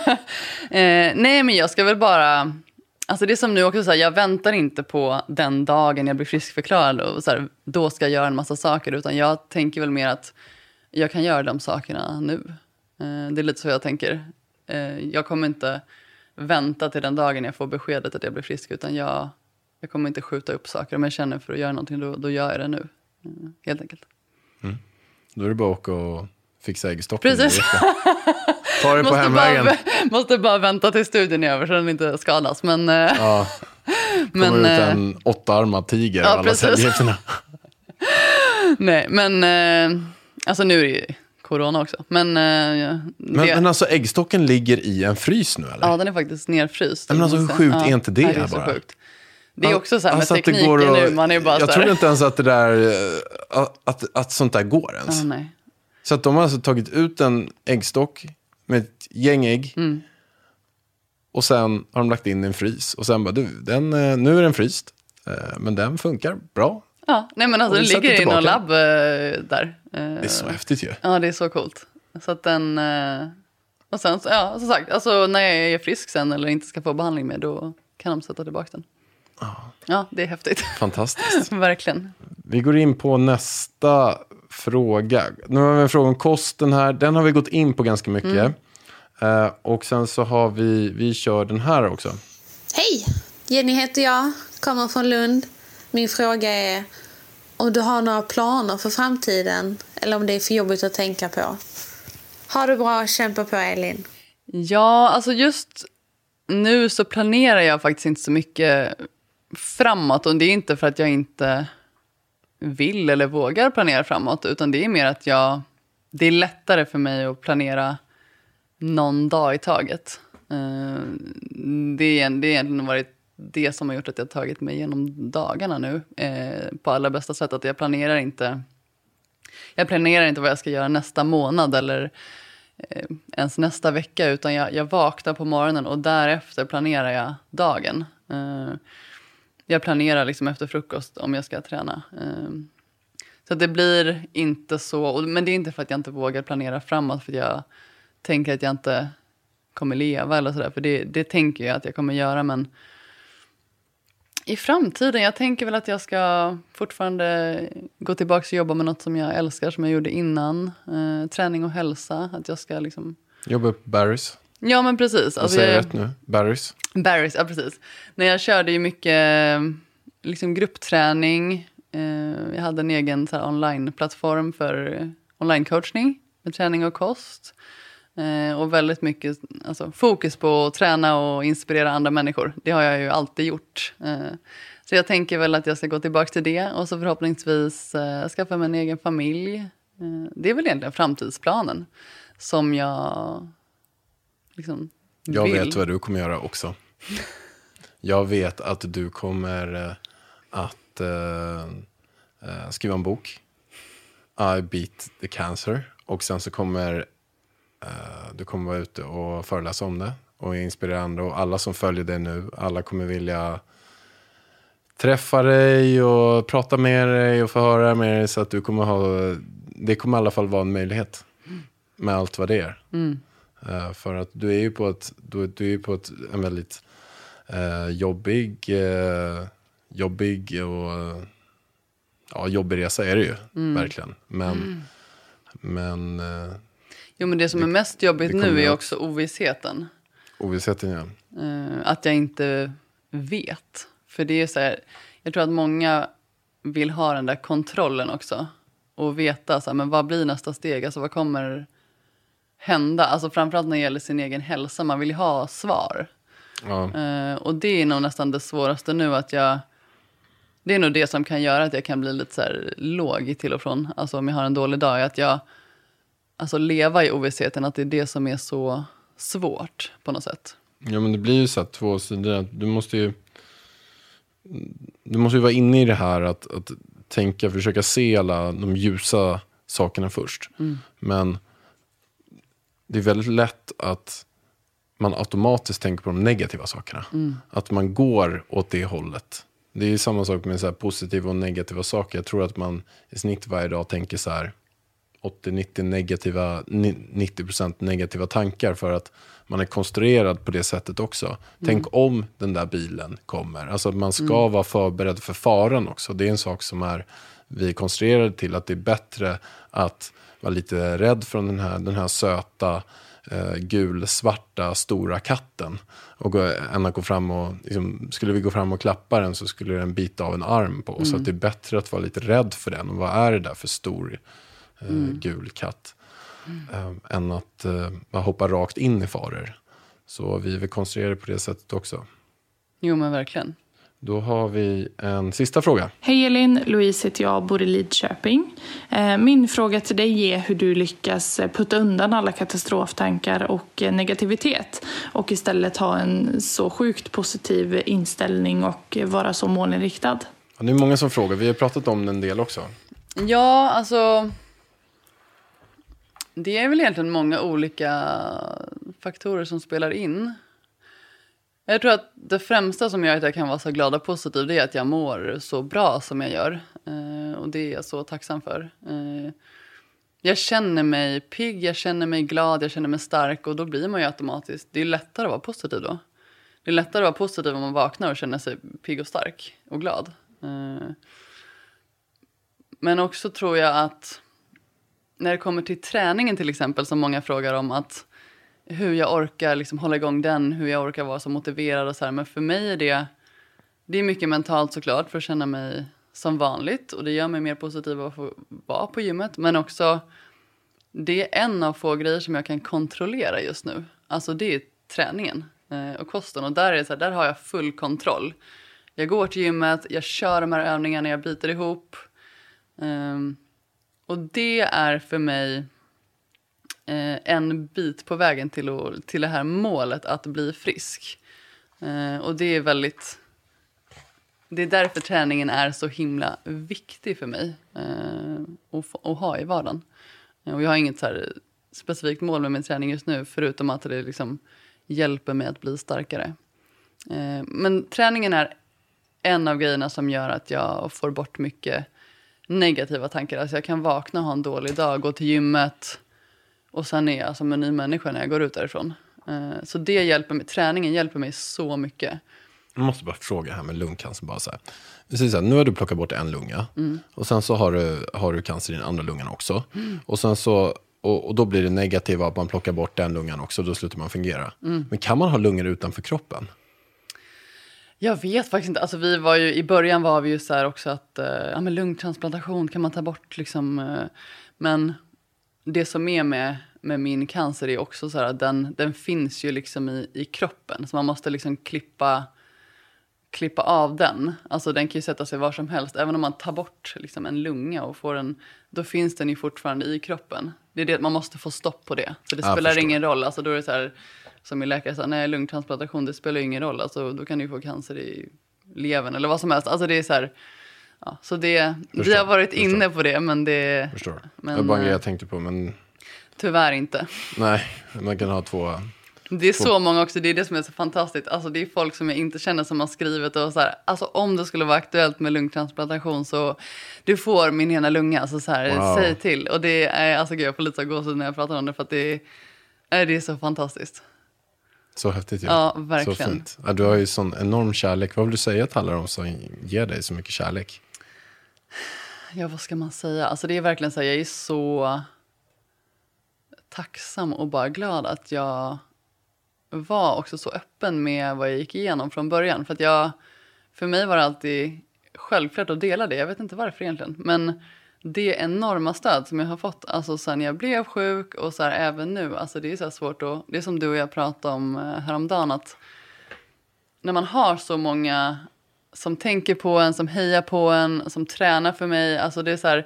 eh, nej, men jag ska väl bara... Alltså det är som nu också så här, jag väntar inte på den dagen jag blir friskförklarad och så här, då ska jag göra en massa saker. Utan jag tänker väl mer att jag kan göra de sakerna nu. Eh, det är lite så jag tänker. Eh, jag kommer inte vänta till den dagen jag får beskedet att jag blir frisk. Utan jag, jag kommer inte skjuta upp saker. Om jag känner för att göra någonting, då, då gör jag det nu. Eh, helt enkelt. Mm. Då är det bara att åka och fixa äggstocken. Precis. Ta det på hemvägen. Bara, måste bara vänta till studien är över så den inte skadas. Men, ja. men, kommer ut en åttaarmad tiger. Ja, alla cellgifterna. Nej, men alltså nu är det ju corona också. Men, men, det... men alltså äggstocken ligger i en frys nu, eller? Ja, den är faktiskt nerfryst. Men alltså hur sjukt ja, är inte det, det är bara? Sjukt. Det är också så här med alltså tekniken och, nu. Man är bara jag så tror inte ens att det där att, att sånt där går ens. Ah, nej. Så att de har alltså tagit ut en äggstock med ett gäng ägg. Mm. Och sen har de lagt in en frys. Och sen bara, du, den, nu är den fryst. Men den funkar bra. Ja, nej men alltså den ligger i någon labb där. Det är så häftigt ju. Ja, det är så coolt. Så att den... Och sen, ja, som sagt, alltså när jag är frisk sen eller inte ska få behandling med, då kan de sätta tillbaka den. Ja, ja det är häftigt. Fantastiskt. Verkligen. Vi går in på nästa fråga. Nu har vi en fråga om kosten här. Den har vi gått in på ganska mycket. Mm. Uh, och sen så har vi, vi kör den här också. Hej, Jenny heter jag, kommer från Lund. Min fråga är om du har några planer för framtiden eller om det är för jobbigt att tänka på. Ha det bra, kämpa på Elin. Ja, alltså just nu så planerar jag faktiskt inte så mycket framåt. Och det är inte för att jag inte vill eller vågar planera framåt. Utan det är mer att jag, det är lättare för mig att planera någon dag i taget. Det är, det är egentligen varit det som har gjort att jag tagit mig igenom dagarna nu. På alla bästa sätt. Att jag planerar inte jag planerar inte vad jag ska göra nästa månad eller eh, ens nästa vecka. Utan jag, jag vaknar på morgonen och därefter planerar jag dagen. Eh, jag planerar liksom efter frukost om jag ska träna. Eh, så det blir inte så. Men det är inte för att jag inte vågar planera framåt. För att jag tänker att jag inte kommer leva eller sådär. För det, det tänker jag att jag kommer göra. Men i framtiden, jag tänker väl att jag ska fortfarande gå tillbaka och jobba med något som jag älskar. Som jag gjorde innan. Eh, träning och hälsa. Att jag ska liksom... Jobba på Barry's. Ja, men precis. Vad säger jag rätt nu? Barry's? Barry's, ja precis. När jag körde ju mycket liksom gruppträning. Eh, jag hade en egen så här, online-plattform för online-coachning. Med träning och kost. Eh, och väldigt mycket alltså, fokus på att träna och inspirera andra människor. Det har jag ju alltid gjort. Eh, så jag tänker väl att jag ska gå tillbaka till det. Och så förhoppningsvis eh, skaffa mig en egen familj. Eh, det är väl egentligen framtidsplanen. Som jag liksom vill. Jag vet vad du kommer göra också. Jag vet att du kommer uh, att uh, uh, skriva en bok. I beat the cancer. Och sen så kommer uh, du kommer vara ute och föreläsa om det. Och inspirera andra. Och alla som följer dig nu. Alla kommer vilja träffa dig och prata med dig och få höra med dig. Så att du kommer ha... Det kommer i alla fall vara en möjlighet. Med allt vad det är. Mm. Uh, för att du är ju på ett, du, du är ju på ett, en väldigt uh, jobbig, uh, jobbig och uh, ja, jobbig resa är det ju, Mm. verkligen. Men, Mm. men, eh, Jo, men det som är mest jobbigt det kommer nu är jag- också ovissheten. ovissheten, ja. Eh, att jag inte vet. För det är så här, jag tror att många vill ha den där kontrollen också. Och veta, så här, men vad blir nästa steg? Alltså vad kommer hända? Alltså framförallt när det gäller sin egen hälsa. Man vill ju ha svar. Ja. Eh, och det är nog nästan det svåraste nu att jag... Det är nog det som kan göra att jag kan bli lite så här låg till och från. Alltså om jag har en dålig dag. Att jag... Alltså leva i ovissheten. Att det är det som är så svårt på något sätt. Ja, men det blir ju så att två sidor. Du måste ju... Du måste ju vara inne i det här att, att tänka, försöka se alla de ljusa sakerna först. Mm. Men det är väldigt lätt att man automatiskt tänker på de negativa sakerna. Mm. Att man går åt det hållet. Det är ju samma sak med så här positiva och negativa saker. Jag tror att man i snitt varje dag tänker så här åttio nittio negativa, nittio procent negativa tankar för att man är konstruerad på det sättet också. Mm. Tänk om den där bilen kommer. Alltså att man ska mm. vara förberedd för faran också. Det är en sak som är vi är konstruerade till, att det är bättre att vara lite rädd från den här, den här söta eh, gul-svarta stora katten och gå, än att gå fram och liksom, skulle vi gå fram och klappa den så skulle den bita av en arm på. Mm. Så att det är bättre att vara lite rädd för den. Och vad är det där för stor eh, mm. gul katt? Mm. Äh, än att äh, hoppa rakt in i faror. Så vi är väl konstruerade på det sättet också. Jo, men verkligen. Då har vi en sista fråga. Hej Elin, Louise heter jag, bor i Lidköping. Min fråga till dig är hur du lyckas putta undan alla katastroftankar och negativitet och istället ha en så sjukt positiv inställning och vara så målinriktad. Ja, det är många som frågar, vi har pratat om en del också. Ja, alltså... Det är väl egentligen många olika faktorer som spelar in. Jag tror att det främsta som gör att jag kan vara så glad och positiv, det är att jag mår så bra som jag gör. Eh, och det är jag så tacksam för. Eh, jag känner mig pigg, jag känner mig glad, jag känner mig stark. Och då blir man ju automatiskt, det är lättare att vara positiv då. Det är lättare att vara positiv om man vaknar och känner sig pigg och stark och glad. Eh, men också tror jag att när det kommer till träningen till exempel, som många frågar om, att hur jag orkar liksom hålla igång den, hur jag orkar vara så motiverad och så här. Men för mig är det, det är mycket mentalt såklart för att känna mig som vanligt. Och det gör mig mer positiv att få vara på gymmet. Men också, det är en av få grejer som jag kan kontrollera just nu. Alltså det är träningen eh, och kosten. Och där är det så här, där har jag full kontroll. Jag går till gymmet, jag kör de här övningarna, jag biter ihop. Um, och det är för mig eh, en bit på vägen till, att, till det här målet att bli frisk. Eh, och det är väldigt... Det är därför träningen är så himla viktig för mig eh, att, att ha i vardagen. Och jag har inget så här specifikt mål med min träning just nu, förutom att det liksom hjälper mig att bli starkare. Eh, men träningen är en av grejerna som gör att jag får bort mycket negativa tankar. Alltså jag kan vakna och ha en dålig dag, gå till gymmet och sen är jag som en ny människa när jag går ut därifrån. Uh, så det hjälper mig, träningen hjälper mig så mycket. Jag måste bara fråga här med lungcancer bara så här. Vi säger så här, nu har du plockat bort en lunga Mm. och sen så har du, har du cancer i den andra lungan också. Mm. Och sen så och, och då blir det negativa att man plockar bort den lungan också, då slutar man fungera. Mm. Men kan man ha lungor utanför kroppen? Jag vet faktiskt inte. Alltså vi var ju, i början var vi ju så här också att uh, ja, men lungtransplantation kan man ta bort liksom. Uh, men det som är med, med min cancer är också så här att den, den finns ju liksom i, i kroppen. Så man måste liksom klippa, klippa av den. Alltså den kan ju sätta sig var som helst. Även om man tar bort liksom en lunga och får en, då finns den ju fortfarande i kroppen. Det är det att man måste få stopp på det. Så det Jag spelar förstår. ingen roll. Alltså då är det så här, som min läkare sa, nej, lungtransplantation, det spelar ju ingen roll. Alltså då kan du ju få cancer i levern eller vad som helst. Alltså det är så här, ja, så det, Förstår, vi har varit förstår. inne på det, men det... Förstår. Men, det var bara en grej eh, jag tänkte på, men tyvärr inte. nej, man kan ha två... Det är två... så många också, det är det som är så fantastiskt. Alltså det är folk som jag inte känner som har skrivit och så här, alltså om det skulle vara aktuellt med lungtransplantation så du får min ena lunga, alltså så här, Wow. säg till. Och det är, alltså gud, jag får lite så gåshud när jag pratar om det, för att det är, det är så fantastiskt. Så häftigt ju. Ja, verkligen. Så fint. Ja, du har ju sån enorm kärlek. Vad vill du säga till alla de som ger dig så mycket kärlek? Ja, vad ska man säga? Alltså det är verkligen så här, jag är så tacksam och bara glad att jag var också så öppen med vad jag gick igenom från början. För att jag, för mig var det alltid självklart att dela det. Jag vet inte varför egentligen. Men det enorma stöd som jag har fått, alltså sen jag blev sjuk och så här även nu. Alltså det är så här svårt att, det är som du och jag pratade om häromdagen, att när man har så många som tänker på en, som hejar på en, som tränar för mig. Alltså det är så här,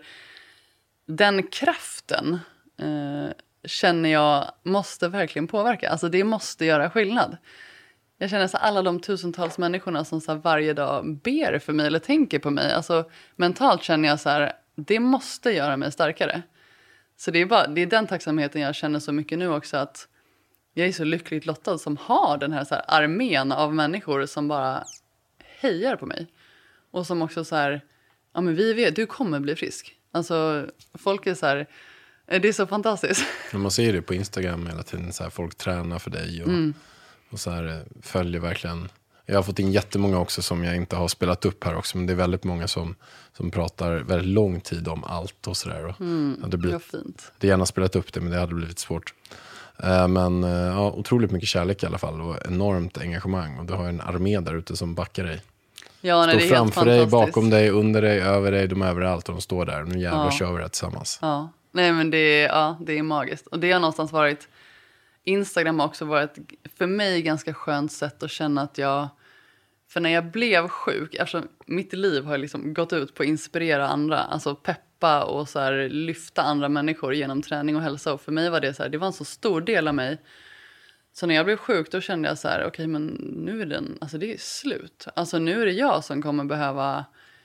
den kraften eh, känner jag måste verkligen påverka. Alltså det måste göra skillnad. Jag känner så alla de tusentals människorna som så här varje dag ber för mig eller tänker på mig. Alltså mentalt känner jag så här, det måste göra mig starkare. Så det är, bara, det är den tacksamheten jag känner så mycket nu också, att jag är så lyckligt lottad som har den här, så här armén av människor som bara hejar på mig. Och som också så här, ja men vi vet, du kommer bli frisk. Alltså folk är så här, det är så fantastiskt. Man ser det på Instagram hela tiden, så här, folk tränar för dig och, mm. och så här, följer verkligen. Jag har fått in jättemånga också som jag inte har spelat upp här också, men det är väldigt många som, som pratar väldigt lång tid om allt och sådär. Mm, det blivit, det var fint. Det gärna spelat upp det, men det hade blivit svårt. Uh, men uh, ja, otroligt mycket kärlek i alla fall och enormt engagemang, och du har en armé där ute som backar dig. Ja, nej, står det är framför helt dig, bakom dig, under dig, över dig, de är överallt och de står där. Nu jävlar ja. kör vi det tillsammans. Ja, nej men det är, ja, det är magiskt. Och det har någonstans varit, Instagram har också varit för mig ganska skönt sätt att känna att jag, för när jag blev sjuk, eftersom mitt liv har liksom gått ut på att inspirera andra, alltså peppa och så här, lyfta andra människor genom träning och hälsa. Och för mig var det så här, det var en så stor del av mig. Så när jag blev sjuk då kände jag så här, okej okay, men nu är den, alltså det är slut. Alltså nu är det jag som kommer behöva,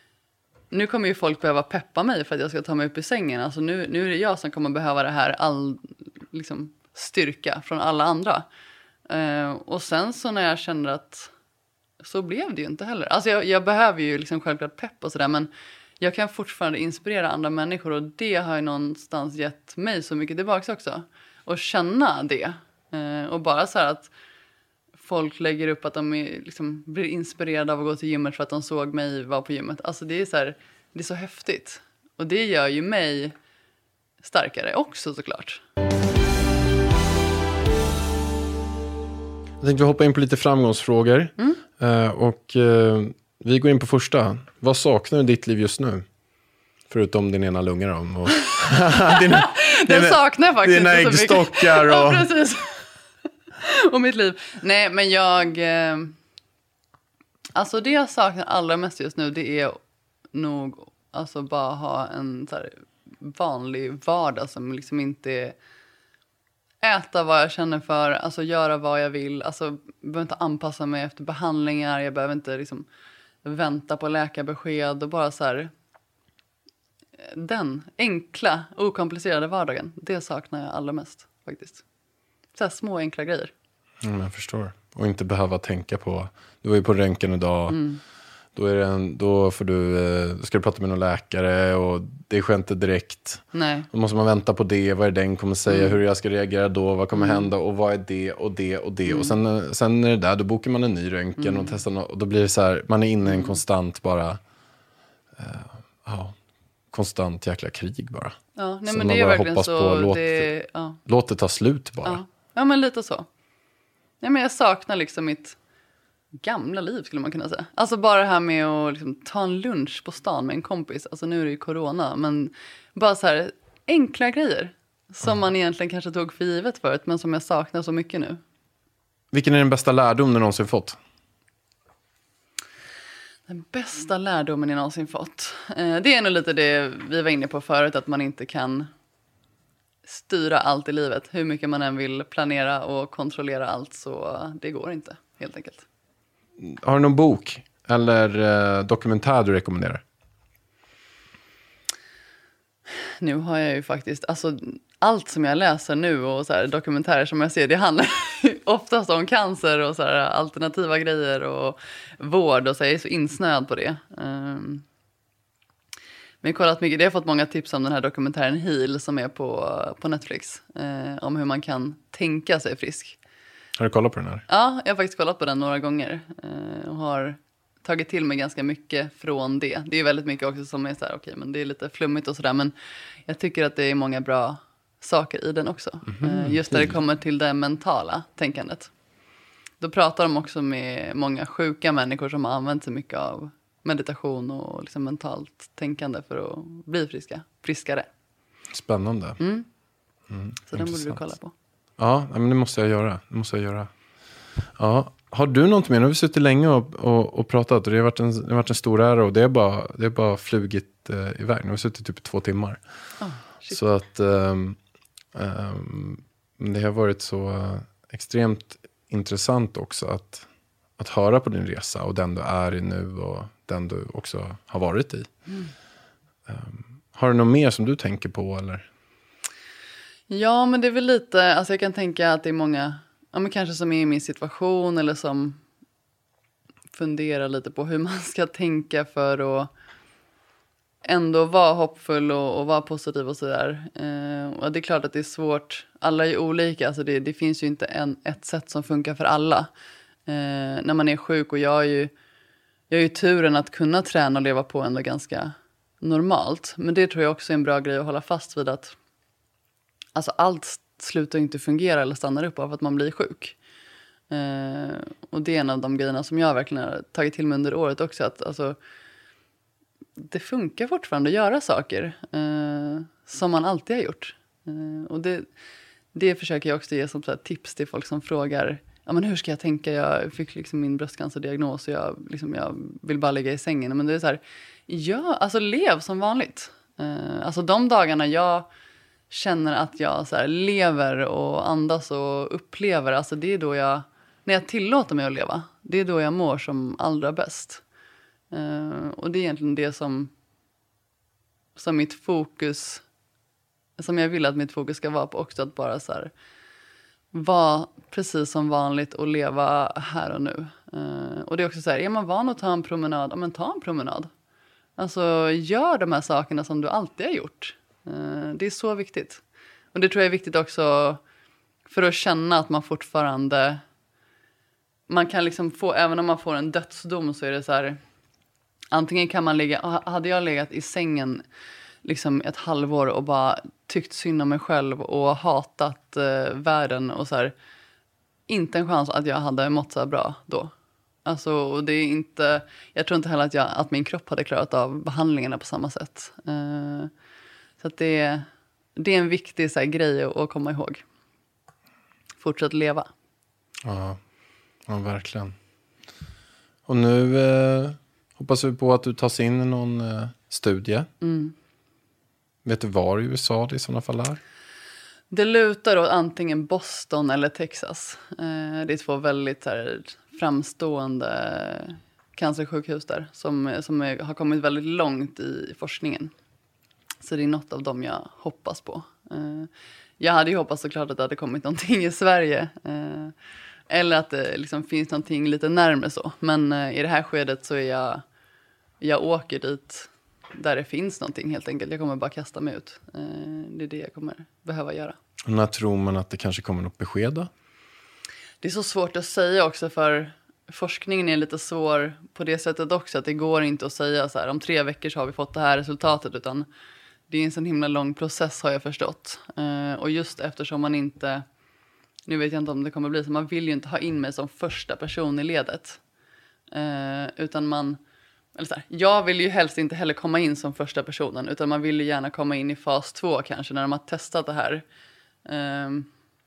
nu kommer ju folk behöva peppa mig för att jag ska ta mig upp i sängen. Alltså nu, nu är det jag som kommer behöva det här, all liksom styrka från alla andra. Uh, och sen så när jag kände att så blev det ju inte heller. Alltså jag, jag behöver ju liksom självklart pepp och sådär, men jag kan fortfarande inspirera andra människor, och det har ju någonstans gett mig så mycket tillbaka också. Och känna det. Eh, och bara så här att folk lägger upp att de är, liksom, blir inspirerade av att gå till gymmet för att de såg mig vara på gymmet. Alltså det är så här, det är så häftigt. Och det gör ju mig starkare också såklart. Jag tänkte hoppa in på lite framgångsfrågor. Mm. Uh, och uh, vi går in på första. Vad saknar du i ditt liv just nu? Förutom din ena lunga då. Och dina, Den dina, saknar jag faktiskt. Dina äggstockar. Och... ja, precis. Och mitt liv. Nej, men jag... Eh, alltså det jag saknar allra mest just nu, det är nog alltså bara ha en så här vanlig vardag som liksom inte är... Äta vad jag känner för, alltså göra vad jag vill. Alltså jag behöver inte anpassa mig efter behandlingar. Jag behöver inte liksom vänta på läkarbesked och bara så här... Den enkla, okomplicerade vardagen, det saknar jag allra mest faktiskt. Så här små enkla grejer. Mm, jag förstår. Och inte behöva tänka på, du var ju på röntgen idag. Mm. Då, är det en, då får du, då ska du prata med någon läkare och det sker inte direkt. Nej. Då måste man vänta på det, vad är den kommer säga, mm. hur jag ska reagera då, vad kommer mm. hända och vad är det och det och det. Mm. Och sen, sen är det där, då bokar man en ny röntgen mm. och testar och då blir det så här, man är inne i en konstant bara, uh, ja, konstant jäkla krig bara. Ja, nej, men det är verkligen så. På, låt, det, ja. låt det ta slut bara. Ja, ja men lite så. Ja, men jag saknar liksom mitt gamla liv skulle man kunna säga. Alltså bara det här med att liksom ta en lunch på stan med en kompis. Alltså nu är det ju corona, men bara så här enkla grejer som mm. man egentligen kanske tog för givet förut, men som jag saknar så mycket nu. Vilken är den bästa lärdom du någonsin fått? Den bästa lärdomen jag någonsin fått. Eh, det är nog lite det vi var inne på förut, att man inte kan styra allt i livet. Hur mycket man än vill planera och kontrollera allt, så det går inte helt enkelt. Har du någon bok eller eh, dokumentär du rekommenderar? Nu har jag ju faktiskt, alltså allt som jag läser nu och så här, dokumentärer som jag ser, det handlar oftast om cancer och så här, alternativa grejer och vård, och så jag är så insnöad på det. Um, men jag har kollat mycket, det har fått många tips om den här dokumentären Heal som är på, på Netflix. Uh, om hur man kan tänka sig frisk. Har du kollat på den här? Ja, jag har faktiskt kollat på den några gånger. Uh, och har tagit till mig ganska mycket från det. Det är väldigt mycket också som är så här, okej, men det är lite flummigt och sådär. Men jag tycker att det är många bra saker i den också. Mm-hmm. Just när det kommer till det mentala tänkandet. Då pratar de också med många sjuka människor som har använt sig mycket av meditation och liksom mentalt tänkande för att bli friska, friskare. Spännande. Mm. Mm, så den borde du kolla på. Ja, men det måste jag göra. Det måste jag göra. Ja, har du något mer? Nu har vi suttit länge och, och, och pratat och det har varit en, det har varit en stor ära och det är bara, det är bara flugit eh, iväg. Nu har vi suttit typ två timmar. Oh, så att um, um, det har varit så uh, extremt intressant också att, att höra på din resa och den du är i nu och den du också har varit i. Mm. Um, har du något mer som du tänker på eller? Ja, men det är väl lite, alltså jag kan tänka att det är många, ja men kanske som är i min situation eller som funderar lite på hur man ska tänka för att ändå vara hoppfull och, och vara positiv och sådär. Eh, och det är klart att det är svårt, alla är olika, alltså det, det finns ju inte en, ett sätt som funkar för alla. Eh, när man är sjuk och jag är ju, jag är ju turen att kunna träna och leva på ändå ganska normalt. Men det tror jag också är en bra grej att hålla fast vid att alltså allt slutar inte fungera eller stannar upp av att man blir sjuk. Eh, och det är en av de grejerna som jag verkligen har tagit till mig under året också. Att alltså, det funkar fortfarande att göra saker eh, som man alltid har gjort. Eh, och det, det försöker jag också ge som så här tips till folk som frågar. Ja, men hur ska jag tänka? Jag fick liksom min bröstcancerdiagnos och jag, liksom, jag vill bara ligga i sängen. Men det är så här, ja, alltså lev som vanligt. Eh, alltså de dagarna jag känner att jag så här lever och andas och upplever, alltså det är då jag, när jag tillåter mig att leva, det är då jag mår som allra bäst. Uh, och det är egentligen det som som mitt fokus, som jag vill att mitt fokus ska vara på också, att bara så här vara precis som vanligt och leva här och nu. Uh, och det är också så här, är man van att ta en promenad, ja men ta en promenad. Alltså gör de här sakerna som du alltid har gjort. Det är så viktigt. Och det tror jag är viktigt också för att känna att man fortfarande, man kan liksom få, även om man får en dödsdom så är det så här, antingen kan man ligga, hade jag legat i sängen liksom ett halvår och bara tyckt synd om mig själv och hatat eh, världen och så här, inte en chans att jag hade mått så här bra då. Alltså, och det är inte, jag tror inte heller att, jag, att min kropp hade klarat av behandlingarna på samma sätt. Eh, Så att det, det är en viktig så här, grej att, att komma ihåg. Fortsätt leva. Ja, ja verkligen. Och nu eh, hoppas vi på att du tar sig in i någon eh, studie. Mm. Vet du var i U S A det i sådana fall är? Det lutar åt antingen Boston eller Texas. Eh, det är två väldigt här, framstående cancersjukhus där. Som, som är, har kommit väldigt långt i forskningen. Så det är något av dem jag hoppas på. Eh, jag hade ju hoppats såklart att det hade kommit någonting i Sverige. Eh, eller att det liksom finns någonting lite närmare så. Men eh, i det här skedet så är jag... Jag åker dit där det finns någonting helt enkelt. Jag kommer bara kasta mig ut. Eh, det är det jag kommer behöva göra. Och när tror man att det kanske kommer något besked då? Det är så svårt att säga också för... Forskningen är lite svår på det sättet också. Att det går inte att säga så här. Om tre veckor så har vi fått det här resultatet. Utan... Det är en sån himla lång process har jag förstått. Uh, och just eftersom man inte... Nu vet jag inte om det kommer bli så. Man vill ju inte ha in mig som första person i ledet. Uh, utan man... Eller så här, jag vill ju helst inte heller komma in som första personen. Utan man vill ju gärna komma in i fas två kanske. När de har testat det här. Uh,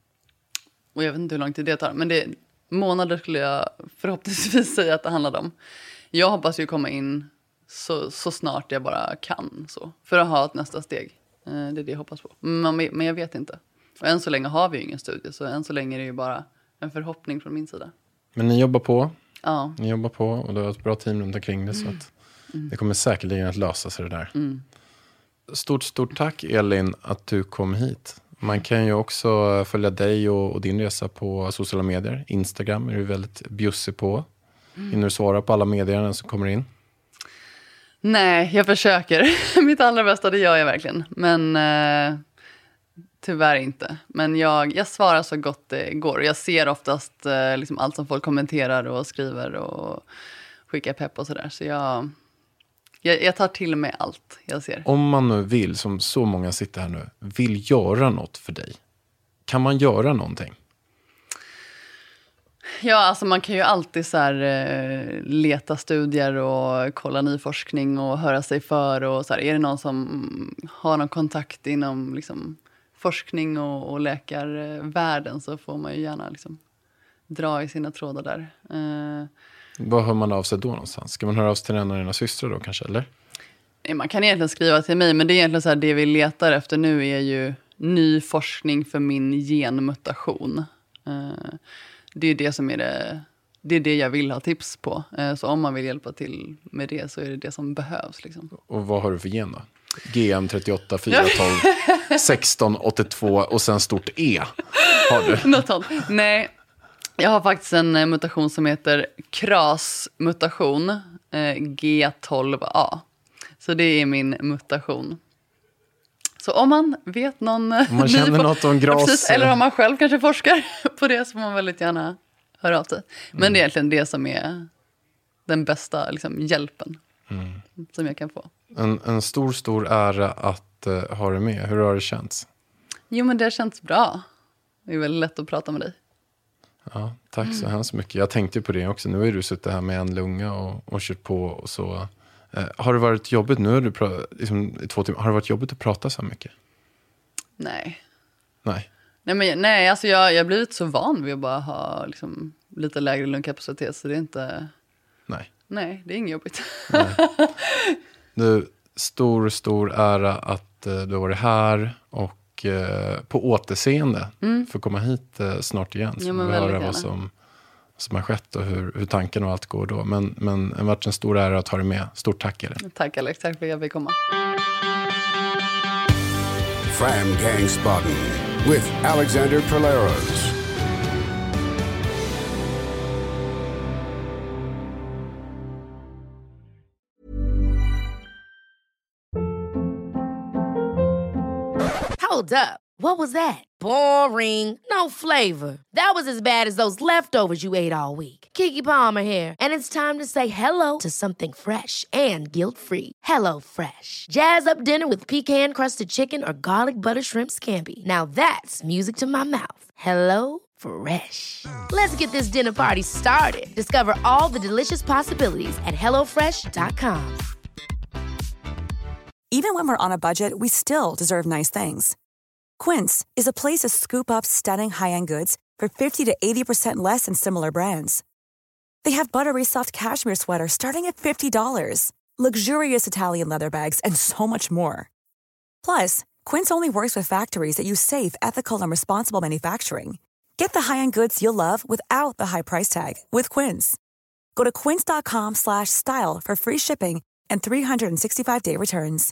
och jag vet inte hur lång tid det tar. Men det, månader skulle jag förhoppningsvis säga att det handlade om. Jag hoppas ju komma in... Så, så snart jag bara kan. Så, för att ha ett nästa steg. Eh, det är det jag hoppas på. Men, men jag vet inte. Och än så länge har vi ju ingen studie. Så än så länge är det ju bara en förhoppning från min sida. Men ni jobbar på. Ja. Ni jobbar på. Och du har ett bra team runt omkring det. Mm. Så att mm. det kommer säkerligen att lösa sig det där. Mm. Stort, stort tack Elin att du kom hit. Man kan ju också följa dig och, och din resa på sociala medier. Instagram är du väldigt bjussig på. Mm. Hinner du svara på alla medierna som kommer in? Nej, jag försöker. Mitt allra bästa, det gör jag verkligen. Men eh, tyvärr inte. Men jag, jag svarar så gott det går. Jag ser oftast eh, liksom allt som folk kommenterar och skriver och skicka pepp och sådär. Så jag, jag, jag tar till mig allt jag ser. Om man nu vill, som så många sitter här nu, vill göra något för dig. Kan man göra någonting? Ja, alltså man kan ju alltid så här, eh, leta studier och kolla ny forskning och höra sig för. Och så här, är det någon som har någon kontakt inom liksom, forskning och, och läkarvärlden så får man ju gärna liksom, dra i sina trådar där. Eh, Vad hör man av sig då någonstans? Ska man höra av sig till en av dina systrar då kanske, eller? Man kan egentligen skriva till mig, men det är egentligen så här, det vi letar efter nu är ju ny forskning för min genmutation. Eh, Det är det som är det, det är det jag vill ha tips på. Så om man vill hjälpa till med det så är det det som behövs. Liksom. Och vad har du för gen då? G M trettioåtta, fyra tolv, sexton, åttiotvå och sen stort E. Har du? Något sånt. Nej, jag har faktiskt en mutation som heter C R A S-mutation. G tolv A. Så det är min mutation. Så om man vet någon... Om man känner något om gras... Ja, precis, eller om man själv kanske forskar på det så får man väldigt gärna höra av sig. Men mm. det är egentligen det som är den bästa liksom, hjälpen mm. som jag kan få. En, en stor, stor ära att uh, ha dig med. Hur har det känts? Jo, men det har känts bra. Det är väldigt lätt att prata med dig. Ja, tack så mm. hemskt mycket. Jag tänkte på det också. Nu har du suttit här med en lunga och, och kört på och så... Har det varit jobbigt nu? Har, du pra- liksom, i två timmar, har det varit jobbigt att prata så mycket? Nej. Nej. Nej, men, nej alltså jag, jag har blivit så van vid att bara ha liksom, lite lägre lungkapacitet. Så det är inte... Nej. Nej, det är inget jobbigt. Nej. Du, stor, stor ära att uh, du har varit här. Och uh, på återseende. Mm. För att komma hit uh, snart igen. Så ja, vi höra vad som... som har skett och hur, hur tanken och allt går då. Men, men det har varit en stor ära att ha dig med. Stort tack, Elin. Tack, Alex. Tack för att jag fick komma. Fram Gangsbotten with Alexander Polaros. Hold up. What was that? Boring. No flavor. That was as bad as those leftovers you ate all week. Keke Palmer here, and it's time to say hello to something fresh and guilt-free. Hello Fresh. Jazz up dinner with pecan-crusted chicken or garlic butter shrimp scampi. Now that's music to my mouth. Hello Fresh. Let's get this dinner party started. Discover all the delicious possibilities at hello fresh dot com. Even when we're on a budget, we still deserve nice things. Quince is a place to scoop up stunning high-end goods for fifty to eighty percent less than similar brands. They have buttery soft cashmere sweaters starting at fifty dollars, luxurious Italian leather bags, and so much more. Plus, Quince only works with factories that use safe, ethical, and responsible manufacturing. Get the high-end goods you'll love without the high price tag with Quince. Go to quince.com slash style for free shipping and three sixty-five day returns.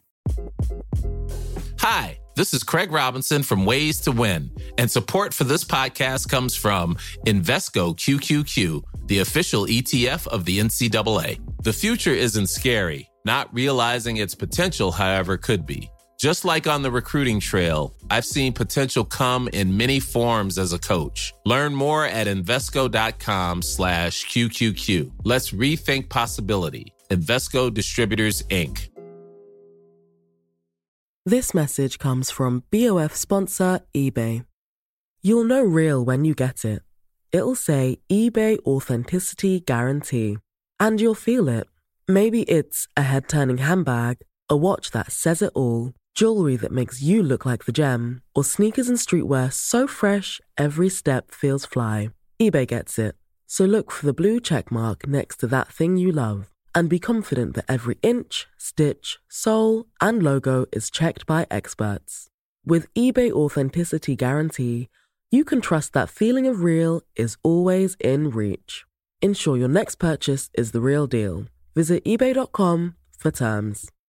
Hi, this is Craig Robinson from Ways to Win, and support for this podcast comes from Invesco Q Q Q, the official E T F of the N C double A. The future isn't scary. Not realizing its potential, however, could be. Just like on the recruiting trail, I've seen potential come in many forms as a coach. Learn more at Invesco.com slash QQQ. Let's rethink possibility. Invesco Distributors, Incorporated. This message comes from B O F sponsor eBay. You'll know real when you get it. It'll say eBay Authenticity Guarantee. And you'll feel it. Maybe it's a head-turning handbag, a watch that says it all, jewelry that makes you look like the gem, or sneakers and streetwear so fresh every step feels fly. eBay gets it. So look for the blue check mark next to that thing you love. And be confident that every inch, stitch, sole, and logo is checked by experts. With eBay Authenticity Guarantee, you can trust that feeling of real is always in reach. Ensure your next purchase is the real deal. Visit ebay dot com for terms.